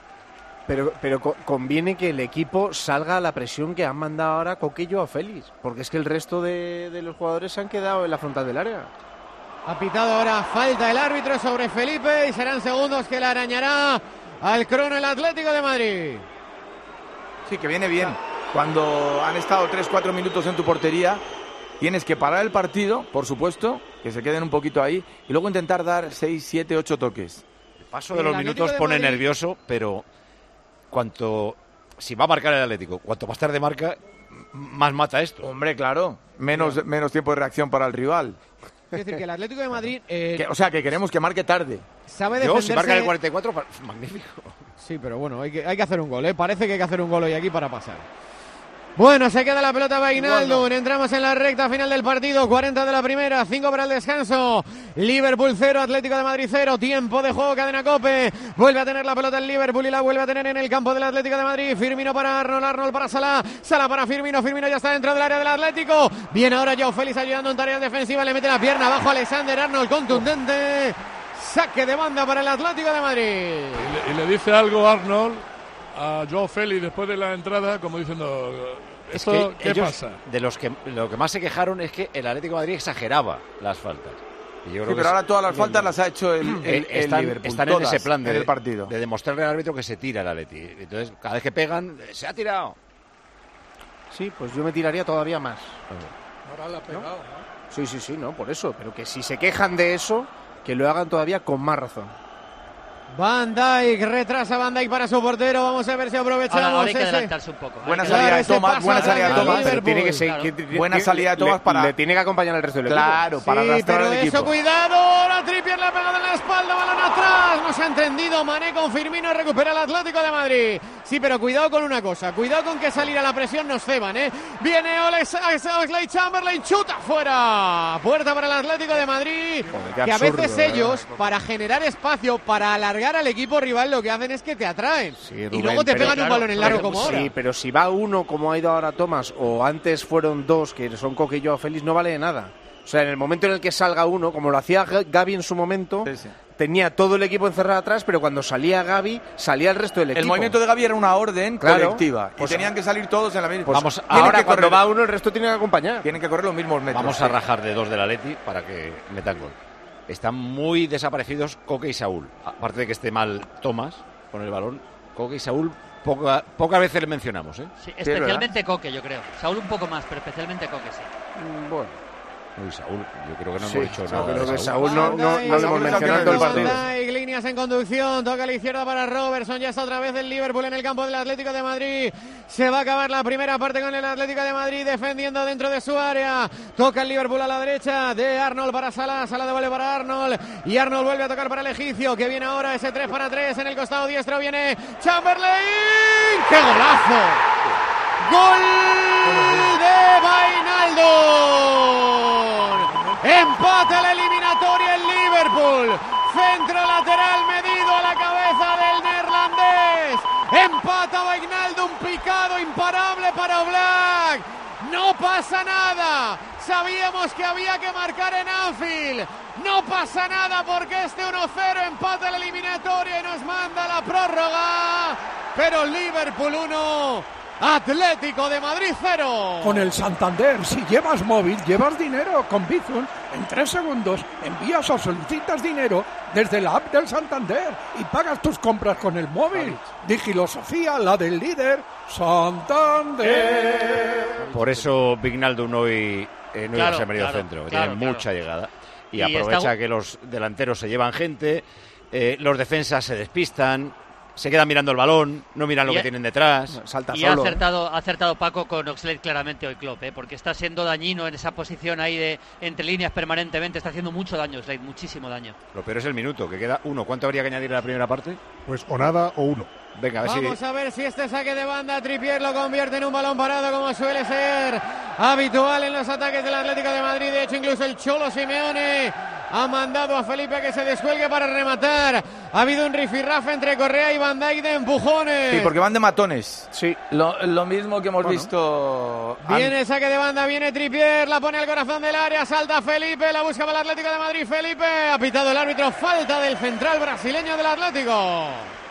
S10: Pero, pero conviene que el equipo salga a la presión que han mandado ahora Coquello a Félix, porque es que el resto de, de los jugadores se han quedado en la frontal del área.
S7: Ha pitado ahora falta el árbitro sobre Felipe y serán segundos que le arañará al crono el Atlético de Madrid.
S9: Sí, que viene bien. Cuando han estado tres cuatro minutos en tu portería, tienes que parar el partido, por supuesto, que se queden un poquito ahí, y luego intentar dar seis, siete, ocho toques.
S3: El paso de los minutos pone nervioso, pero... Cuanto si va a marcar el Atlético, cuanto más tarde marca, más mata esto.
S9: Hombre, claro, menos, claro. menos tiempo de reacción para el rival.
S7: Es decir, que el Atlético de Madrid... Eh,
S9: que, o sea, que queremos que marque tarde.
S7: Sabe defenderse...
S3: Yo, si marca el cuarenta y cuatro, magnífico.
S7: Sí, pero bueno, hay que, hay que hacer un gol, ¿eh? Parece que hay que hacer un gol hoy aquí para pasar. Bueno, se queda la pelota Wijnaldum, entramos en la recta final del partido, cuarenta de la primera, cinco para el descanso. Liverpool cero, Atlético de Madrid cero, tiempo de juego, cadena Cope. Vuelve a tener la pelota el Liverpool y la vuelve a tener en el campo del Atlético de Madrid. Firmino para Arnold, Arnold para Salah, Salah para Firmino, Firmino ya está dentro del área del Atlético. Viene ahora Joao Félix ayudando en tareas defensivas, le mete la pierna abajo Alexander Arnold, contundente. Saque de banda para el Atlético de Madrid.
S8: Y le, y le dice algo Arnold a Joao Félix después de la entrada, como diciendo... ¿Esto
S3: es que
S8: qué
S3: ellos,
S8: pasa?
S3: De los que lo que más se quejaron es que el Atlético de Madrid exageraba las faltas. Y yo creo
S9: sí,
S3: que
S9: pero ahora todas las faltas las ha hecho el, el, el
S3: están,
S9: Liverpool.
S3: Están
S9: todas,
S3: en ese plan de,
S9: en el partido.
S3: de demostrarle al árbitro que se tira el Atleti. Entonces, cada vez que pegan, se ha tirado.
S10: Sí, pues yo me tiraría todavía más.
S8: Ahora la ha pegado, ¿no? ¿no?
S10: Sí, sí, sí, no, por eso. Pero que si se quejan de eso, que lo hagan todavía con más razón.
S7: Van Dijk, retrasa Van Dijk para su portero. Vamos a ver si aprovechamos
S6: ahora, ahora hay que
S7: ese.
S6: adelantarse un poco.
S9: Buena
S7: Claro,
S9: salida de
S7: ese
S9: Thomas,
S7: pase
S9: buena
S7: atrás
S9: salida de
S7: del
S9: Thomas.
S7: Liverpool.
S10: Tiene que ser,
S6: Claro.
S10: que- que-
S9: Buena
S10: que-
S9: salida de Thomas
S10: le,
S9: para-
S10: le tiene que acompañar el resto del equipo.
S9: Claro, para
S7: Sí,
S9: arrastrar
S7: pero
S9: al
S7: eso,
S9: equipo.
S7: cuidado, ahora Trippier le ha pegado en la espalda, balón atrás, no se ha entendido, Mané con Firmino, recupera el Atlético de Madrid. Sí, pero cuidado con una cosa, cuidado con que salir a la presión nos ceban, ¿eh? Viene Oxlade-Chamberlain, chuta fuera, puerta para el Atlético de Madrid,
S10: Joder, qué
S7: que a
S10: absurdo,
S7: veces
S10: ¿verdad?
S7: ellos, para generar espacio, para alargar al equipo rival, lo que hacen es que te atraen,
S10: Sí,
S7: y
S10: Rubén,
S7: luego te
S10: pero
S7: pegan un
S10: claro,
S7: balón en largo
S10: pero-
S7: como ahora.
S10: Sí, pero si va uno como ha ido ahora Thomas, o antes fueron dos, que son Coque y Joao Félix, no vale de nada. O sea, en el momento en el que salga uno, como lo hacía G- Gavi en su momento,
S9: Sí, sí.
S10: tenía todo el equipo encerrado atrás, pero cuando salía Gavi, salía el resto del equipo.
S9: El movimiento de Gavi era una orden
S10: Claro.
S9: colectiva y
S10: Pues-
S9: tenían que salir todos en la misma.
S10: Pues
S9: Vamos,
S10: ahora
S9: tienen que
S10: cuando
S9: correr,
S10: va uno, el resto tiene que acompañar.
S9: tienen que correr los mismos metros.
S3: Vamos
S9: sí.
S3: a rajar de dos del Atleti para que metan gol. Están muy desaparecidos Coque y Saúl. Aparte de que esté mal Tomás con el balón, Coque y Saúl poca, pocas veces le mencionamos, ¿eh?
S6: Sí, especialmente Coque, yo creo. Saúl un poco más, pero especialmente Coque, sí.
S10: Bueno.
S3: Uy, Saúl, yo creo que no
S10: Sí,
S3: hemos dicho
S10: yo
S3: nada
S10: creo
S3: de
S10: que
S3: Saúl.
S10: Saúl no, no, no le hemos
S9: Saúl
S10: mencionado
S9: también
S10: todo el
S9: es
S10: partido.
S7: Van Dijk, líneas en conducción, toca a la izquierda para Robertson, ya está otra vez el Liverpool en el campo del Atlético de Madrid. Se va a acabar la primera parte con el Atlético de Madrid defendiendo dentro de su área. Toca el Liverpool a la derecha de Arnold para Salah, Salah devuelve para Arnold y Arnold vuelve a tocar para el egipcio, que viene ahora ese tres para tres en el costado diestro, viene Chamberlain. ¡Qué golazo! ¡Gol de Wijnaldum! Empata la eliminatoria el Liverpool. Centro lateral medido a la cabeza del neerlandés. Empata Wijnaldum, picado, imparable para Oblak. No pasa nada. Sabíamos que había que marcar en Anfield. No pasa nada porque este uno cero empata la eliminatoria y nos manda a la prórroga. Pero Liverpool uno, Atlético de Madrid cero.
S1: Con el Santander, si llevas móvil, llevas dinero. Con Bizum, en tres segundos envías o solicitas dinero desde la app del Santander y pagas tus compras con el móvil. Digilosofía, la del líder, Santander.
S3: Por eso Wijnaldum hoy eh, no
S6: Claro,
S3: iba a ser medio
S6: claro,
S3: centro, que
S6: claro,
S3: tiene
S6: claro.
S3: mucha llegada. Y,
S6: Y
S3: aprovecha
S6: está-
S3: que los delanteros se llevan gente, eh, los defensas se despistan, se quedan mirando el balón, no miran lo
S6: Y
S3: que
S6: ha-
S3: tienen detrás.
S10: Salta
S6: Y ha
S10: solo. ¿eh?
S6: acertado, ha acertado Paco con Oxlade claramente hoy Klopp, ¿eh? Porque está siendo dañino en esa posición ahí de entre líneas permanentemente, está haciendo mucho daño Oxlade, muchísimo daño.
S3: Lo peor es el minuto, que queda uno. ¿Cuánto habría que añadir a la primera parte?
S21: Pues o nada o uno.
S3: Venga, a ver
S7: Vamos
S3: si...
S7: a ver si este saque de banda Trippier lo convierte en un balón parado como suele ser habitual en los ataques del Atlético de Madrid. De hecho, incluso el Cholo Simeone ha mandado a Felipe que se descuelgue para rematar. Ha habido un rifirrafe entre Correa y Van Dijk de empujones.
S9: Sí, porque van de matones.
S10: Sí.
S9: Lo, lo mismo que hemos
S10: Bueno.
S9: visto.
S7: Viene el saque de banda, viene Trippier, la pone al corazón del área, salta Felipe, la busca para el Atlético de Madrid. Felipe, ha pitado el árbitro, falta del central brasileño del Atlético.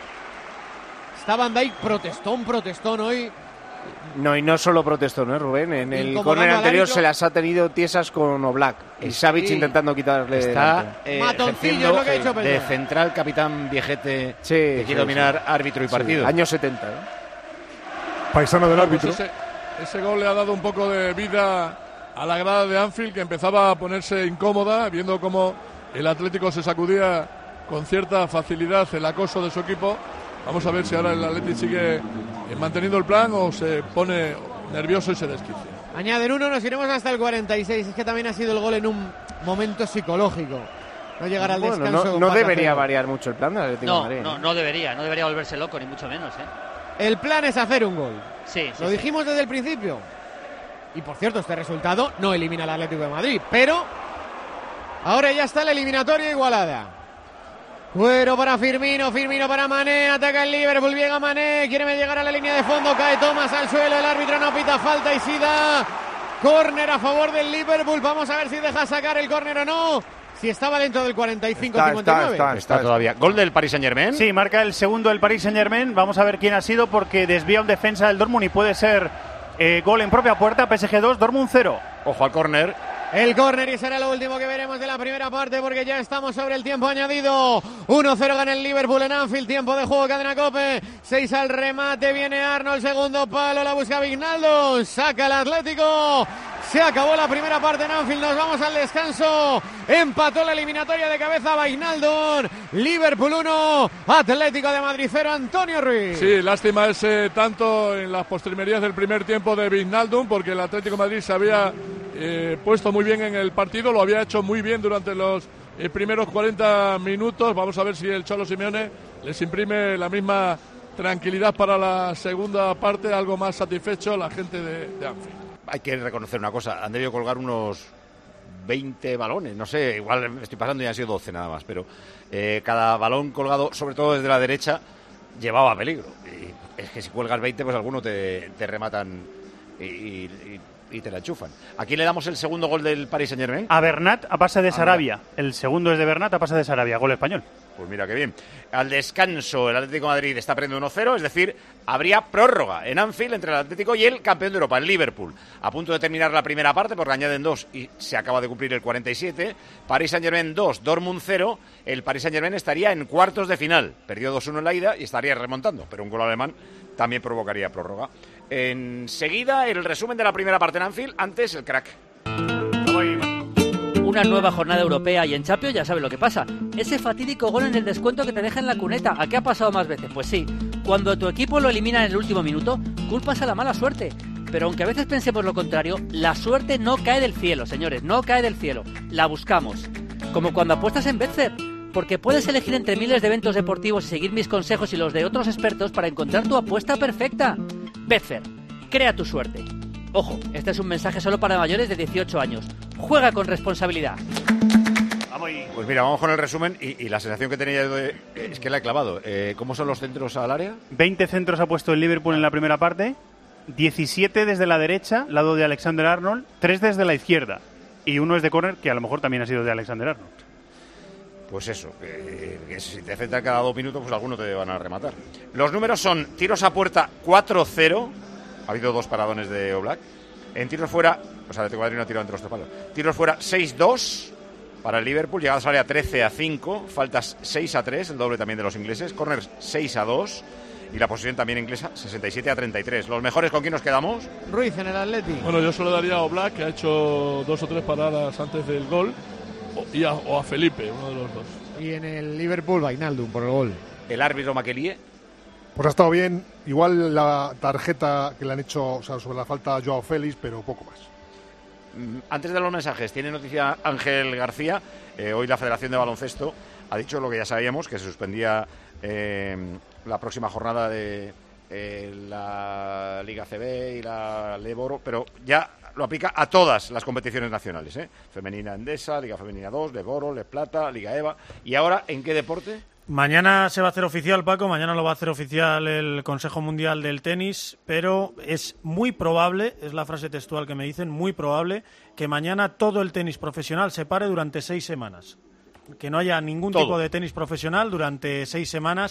S7: Está Van Dijk, protestón, protestón hoy.
S10: No, y no solo protestó, ¿no, Rubén? En el
S7: Incomodando
S10: córner
S7: al
S10: anterior
S7: árbitro.
S10: se las ha tenido tiesas con Oblak. Y
S3: Sí.
S10: Savic intentando quitarle
S3: Está
S10: delante.
S3: eh,
S7: Matoncillo
S3: ejerciendo
S7: es lo que ha dicho
S3: de
S7: Pedro.
S3: central capitán viejete
S10: Sí,
S3: que
S10: sí,
S3: quiere dominar
S10: sí.
S3: árbitro y
S10: Sí,
S3: partido.
S10: años setenta, ¿eh?
S21: Paisano del
S8: Pues
S21: árbitro.
S8: ese, ese gol le ha dado un poco de vida a la grada de Anfield, que empezaba a ponerse incómoda, viendo cómo el Atlético se sacudía con cierta facilidad el acoso de su equipo. Vamos a ver si ahora el Atlético sigue eh, manteniendo el plan o se pone nervioso y se desquicia.
S7: Añaden uno, nos iremos hasta el cuarenta y seis. Es que también ha sido el gol en un momento psicológico. No llegar al
S10: Bueno,
S7: descanso.
S10: no,
S7: con
S10: no
S7: empate a
S10: debería
S7: cero.
S10: variar mucho el plan del Atlético de
S6: No,
S10: Madrid.
S6: no, no debería, no debería volverse loco, ni mucho menos, ¿eh?
S7: El plan es hacer un gol.
S6: Sí, sí,
S7: Lo
S6: sí.
S7: dijimos desde el principio. Y por cierto, este resultado no elimina al Atlético de Madrid, pero ahora ya está la eliminatoria igualada. Cuero para Firmino, Firmino para Mané, ataca el Liverpool, llega Mané, quiere llegar a la línea de fondo, cae Thomas al suelo, el árbitro no pita falta y sí da córner a favor del Liverpool. Vamos a ver si deja sacar el córner o no. Si estaba dentro del cuarenta y cinco cincuenta y nueve.
S9: Está, está,
S3: Está todavía. Gol del Paris Saint-Germain.
S5: Sí, marca el segundo del Paris Saint-Germain. Vamos a ver quién ha sido porque desvía un defensa del Dortmund y puede ser eh, gol en propia puerta. P S G dos, Dortmund cero.
S3: Ojo al córner.
S7: El córner y será lo último que veremos de la primera parte porque ya estamos sobre el tiempo añadido. uno cero gana el Liverpool en Anfield, tiempo de juego, cadena Cope. seis al remate, viene Arnold, segundo palo, la busca Wijnaldum, saca el Atlético. Se acabó la primera parte en Anfield, nos vamos al descanso. Empató la eliminatoria de cabeza Wijnaldum. Liverpool uno, Atlético de Madrid cero, Antonio Ruiz.
S8: Sí, lástima ese tanto en las postrimerías del primer tiempo de Wijnaldum, porque el Atlético de Madrid se había eh, puesto muy bien en el partido, lo había hecho muy bien durante los eh, primeros cuarenta minutos. Vamos a ver si el Cholo Simeone les imprime la misma tranquilidad para la segunda parte, algo más satisfecho la gente de, de Anfield.
S3: Hay que reconocer una cosa, han debido colgar unos veinte balones, no sé, igual me estoy pasando y han sido doce nada más, pero eh, cada balón colgado, sobre todo desde la derecha, llevaba peligro. Y es que si cuelgas veinte, pues algunos te, te rematan y, y, y te la enchufan. ¿A quién le damos el segundo gol del Paris Saint-Germain?
S5: A Bernat, a pase de
S3: Ah,
S5: Sarabia. El segundo es de Bernat, a pase de Sarabia, gol español.
S3: Pues mira qué bien. Al descanso, el Atlético de Madrid está perdiendo uno cero, es decir, habría prórroga en Anfield entre el Atlético y el campeón de Europa, el Liverpool. A punto de terminar la primera parte, porque añaden dos y se acaba de cumplir el cuarenta y siete. Paris Saint-Germain dos, Dortmund cero. El Paris Saint-Germain estaría en cuartos de final. Perdió dos uno en la ida y estaría remontando, pero un gol alemán también provocaría prórroga. Enseguida, el resumen de la primera parte en Anfield, antes el crack.
S6: Una nueva jornada europea y en Champions ya sabes lo que pasa. Ese fatídico gol en el descuento que te deja en la cuneta. ¿A qué ha pasado más veces? Pues sí, cuando tu equipo lo elimina en el último minuto, culpas a la mala suerte. Pero aunque a veces pensemos lo contrario, la suerte no cae del cielo, señores, no cae del cielo. La buscamos. Como cuando apuestas en Betfair. Porque puedes elegir entre miles de eventos deportivos y seguir mis consejos y los de otros expertos para encontrar tu apuesta perfecta. Betfair, crea tu suerte. Ojo, este es un mensaje solo para mayores de dieciocho años. Juega con responsabilidad.
S3: Pues mira, vamos con el resumen y, y la sensación que tenía yo de, es que la he clavado. Eh, ¿Cómo son los centros al área?
S5: veinte centros ha puesto el Liverpool en la primera parte, diecisiete desde la derecha, lado de Alexander Arnold, tres desde la izquierda y uno es de córner que a lo mejor también ha sido de Alexander Arnold.
S3: Pues eso, que, que si te centran cada dos minutos, pues algunos te van a rematar. Los números son tiros a puerta cuatro cero, ha habido dos paradones de Oblak. En tiros fuera, o sea, el Atlético de Madrid no ha tirado entre los tres palos. Tiros fuera seis dos para el Liverpool, llegadas al área trece a cinco, faltas seis a tres, el doble también de los ingleses, corners seis a dos y la posesión también inglesa sesenta y siete a treinta y tres. ¿Los mejores con quién nos quedamos?
S7: Ruiz en el Atleti.
S8: Bueno, yo solo daría a Oblak, que ha hecho dos o tres paradas antes del gol, o, y a, o a Felipe, uno de los dos.
S7: Y en el Liverpool, Wijnaldum por el gol.
S3: El árbitro Maquelie.
S21: Pues ha estado bien. Igual la tarjeta que le han hecho, o sea, sobre la falta a Joao Félix, pero poco más.
S3: Antes de los mensajes, tiene noticia Ángel García. Eh, hoy la Federación de Baloncesto ha dicho lo que ya sabíamos, que se suspendía eh, la próxima jornada de eh, la Liga C B y la Leboro, pero ya lo aplica a todas las competiciones nacionales, ¿eh? Femenina Endesa, Liga Femenina dos, Leboro, Le Plata, Liga EVA. ¿Y ahora en qué deporte?
S5: Mañana se va a hacer oficial, Paco, mañana lo va a hacer oficial el Consejo Mundial del Tenis, pero es muy probable, es la frase textual que me dicen, muy probable que mañana todo el tenis profesional se pare durante seis semanas. Que no haya ningún
S3: Todo.
S5: tipo de tenis profesional durante seis semanas.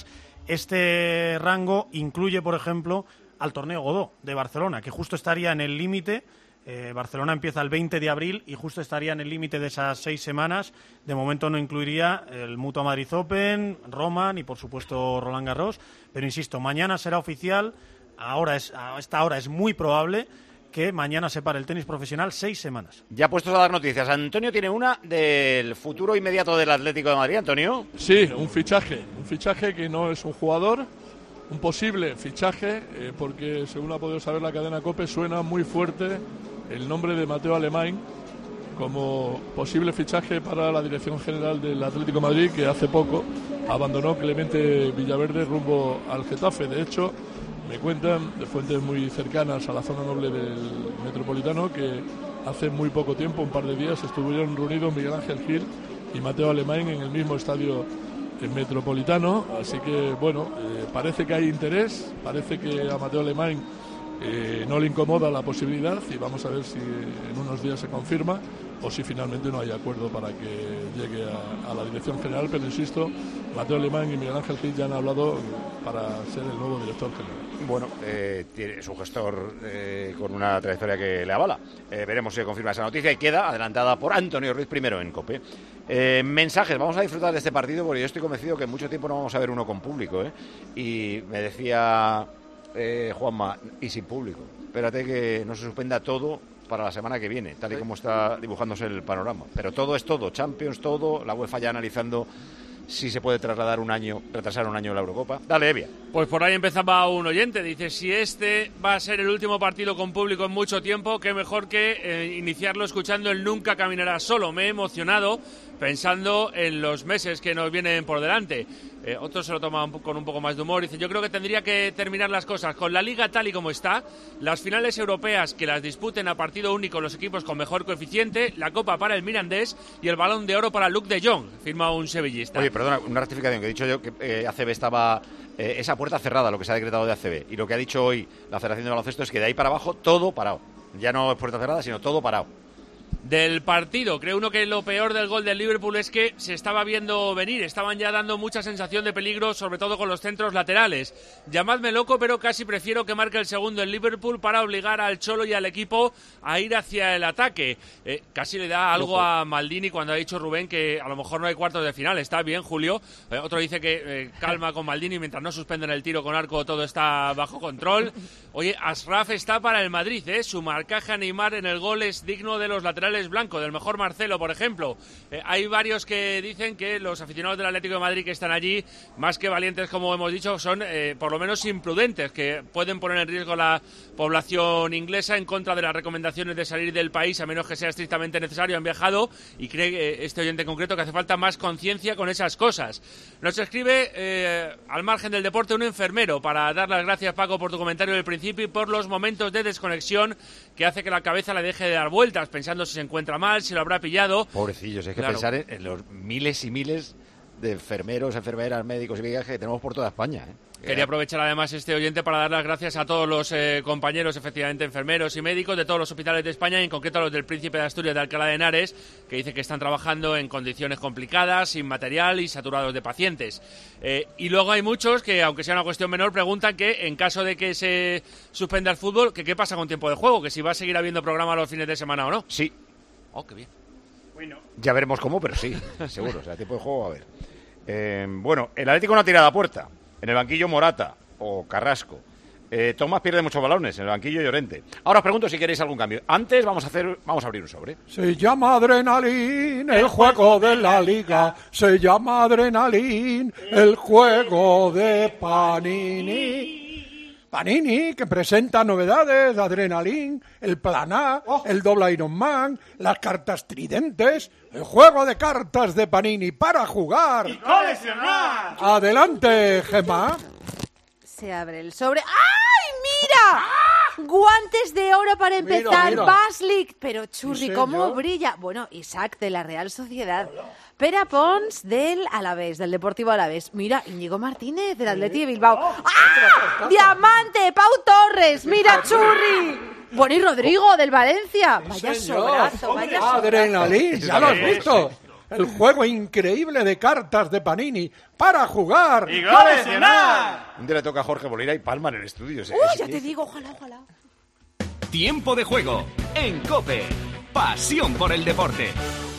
S5: Este rango incluye, por ejemplo, al torneo Godó de Barcelona, que justo estaría en el límite. Eh, Barcelona empieza el veinte de abril y justo estaría en el límite de esas seis semanas. De momento no incluiría el Mutua Madrid Open, Roma y por supuesto Roland Garros. Pero insisto, mañana será oficial. Ahora es, a esta hora es muy probable que mañana se pare el tenis profesional seis semanas.
S3: Ya puestos a dar noticias, Antonio tiene una del futuro inmediato del Atlético de Madrid. Antonio.
S8: Sí, un fichaje, un fichaje que no es un jugador, un posible fichaje, eh, porque según ha podido saber la cadena COPE suena muy fuerte el nombre de Mateo Alemán como posible fichaje para la dirección general del Atlético de Madrid, que hace poco abandonó Clemente Villaverde rumbo al Getafe. De hecho, me cuentan de fuentes muy cercanas a la zona noble del Metropolitano que hace muy poco tiempo, un par de días, estuvieron reunidos Miguel Ángel Gil y Mateo Alemán en el mismo estadio Metropolitano. Así que, bueno, eh, parece que hay interés, parece que a Mateo Alemán Eh, no le incomoda la posibilidad y vamos a ver si en unos días se confirma o si finalmente no hay acuerdo para que llegue a, a la dirección general, pero insisto, Mateo Alemán y Miguel Ángel Gil ya han hablado para ser el nuevo director general.
S3: Bueno, eh, tiene, es un gestor eh, con una trayectoria que le avala. Eh, veremos si confirma esa noticia y queda adelantada por Antonio Ruiz primero en COPE. Eh, mensajes, vamos a disfrutar de este partido porque yo estoy convencido que en mucho tiempo no vamos a ver uno con público, ¿eh? Y me decía... Eh, Juanma, y sin público. Espérate que no se suspenda todo para la semana que viene, tal y como está dibujándose el panorama. Pero todo es todo, Champions, todo, la UEFA ya analizando si se puede trasladar un año, retrasar un año la Eurocopa. Dale, Evia.
S11: Pues por ahí empezaba un oyente, dice, si este va a ser el último partido con público en mucho tiempo, qué mejor que eh, iniciarlo escuchando el Nunca caminará solo. Me he emocionado pensando en los meses que nos vienen por delante. Eh, otros se lo toman con un poco más de humor. Dice, yo creo que tendría que terminar las cosas con la Liga tal y como está, las finales europeas que las disputen a partido único los equipos con mejor coeficiente, la Copa para el Mirandés y el Balón de Oro para Luc de Jong, firma un sevillista.
S3: Oye, perdona, una rectificación, que he dicho yo que eh, A C B estaba eh, esa puerta cerrada, lo que se ha decretado de A C B, y lo que ha dicho hoy la Federación de Baloncesto es que de ahí para abajo todo parado. Ya no es puerta cerrada, sino todo parado.
S11: Del partido, cree uno que lo peor del gol del Liverpool es que se estaba viendo venir, estaban ya dando mucha sensación de peligro, sobre todo con los centros laterales. Llamadme loco, pero casi prefiero que marque el segundo el Liverpool para obligar al Cholo y al equipo a ir hacia el ataque. Eh, casi le da algo a Maldini cuando ha dicho Rubén que a lo mejor no hay cuartos de final. Está bien, Julio. Eh, otro dice que eh, calma con Maldini, mientras no suspenden el tiro con arco todo está bajo control. Oye, Ashraf está para el Madrid, ¿eh? Su marcaje a Neymar en el gol es digno de los laterales blanco, del mejor Marcelo, por ejemplo. Eh, hay varios que dicen que los aficionados del Atlético de Madrid que están allí, más que valientes, como hemos dicho, son eh, por lo menos imprudentes, que pueden poner en riesgo la población inglesa en contra de las recomendaciones de salir del país, a menos que sea estrictamente necesario. Han viajado y cree eh, este oyente en concreto que hace falta más conciencia con esas cosas. Nos escribe, eh, al margen del deporte, un enfermero, para dar las gracias, Paco, por tu comentario del principio y por los momentos de desconexión que hace que la cabeza le deje de dar vueltas, pensando si se encuentra mal, si lo habrá pillado.
S3: Pobrecillos, hay que
S11: claro.
S3: pensar en, en los miles y miles de enfermeros, enfermeras, médicos y viajes que tenemos por toda España, ¿eh?
S11: Quería aprovechar además este oyente para dar las gracias a todos los eh, compañeros, efectivamente, enfermeros y médicos de todos los hospitales de España, y en concreto a los del Príncipe de Asturias de Alcalá de Henares, que dice que están trabajando en condiciones complicadas, sin material y saturados de pacientes. Eh, y luego hay muchos que, aunque sea una cuestión menor, preguntan que en caso de que se suspenda el fútbol, que qué pasa con tiempo de juego, que si va a seguir habiendo programa los fines de semana o no.
S3: Sí.
S11: Oh, qué bien.
S3: Bueno. Ya veremos cómo, pero sí, seguro. O sea, tiempo de juego va a haber. Eh, bueno, el Atlético no ha tirado a puerta. En el banquillo Morata o Carrasco. Eh, Tomás pierde muchos balones. En el banquillo Llorente. Ahora os pregunto si queréis algún cambio. Antes vamos a hacer, vamos a abrir un sobre.
S1: Se llama Adrenalín, el juego de la Liga. Se llama Adrenalín, el juego de Panini. Panini, que presenta novedades de Adrenalín, el Plan A, el doble Iron Man, las cartas tridentes, el juego de cartas de Panini para jugar
S7: ¡y coleccionar!
S1: Adelante, Gemma.
S4: Se abre el sobre. ¡Ay, mira! Guantes de oro para empezar,
S1: Mira, mira.
S4: Baslik. Pero Churri,
S1: Sí,
S4: ¿cómo
S1: señor.
S4: brilla? Bueno, Isaac de la Real Sociedad. Pera Pons del Alavés, del Deportivo Alavés. Mira, Íñigo Martínez del Atleti de Bilbao. ¡Ah! ¡Diamante! ¡Pau Torres! ¡Mira, Churri! Bueno, y Rodrigo del Valencia. Vaya
S1: Señor.
S4: sobrazo, vaya sobrazo.
S1: Adrenalín, ya lo has visto. El juego increíble de cartas de Panini para jugar
S7: ¡y coleccionar!
S3: Un día le toca a Jorge Bolera y Palma en el estudio.
S4: Uy, ya te digo, ojalá, ojalá.
S14: Tiempo de juego en COPE. Pasión por el deporte.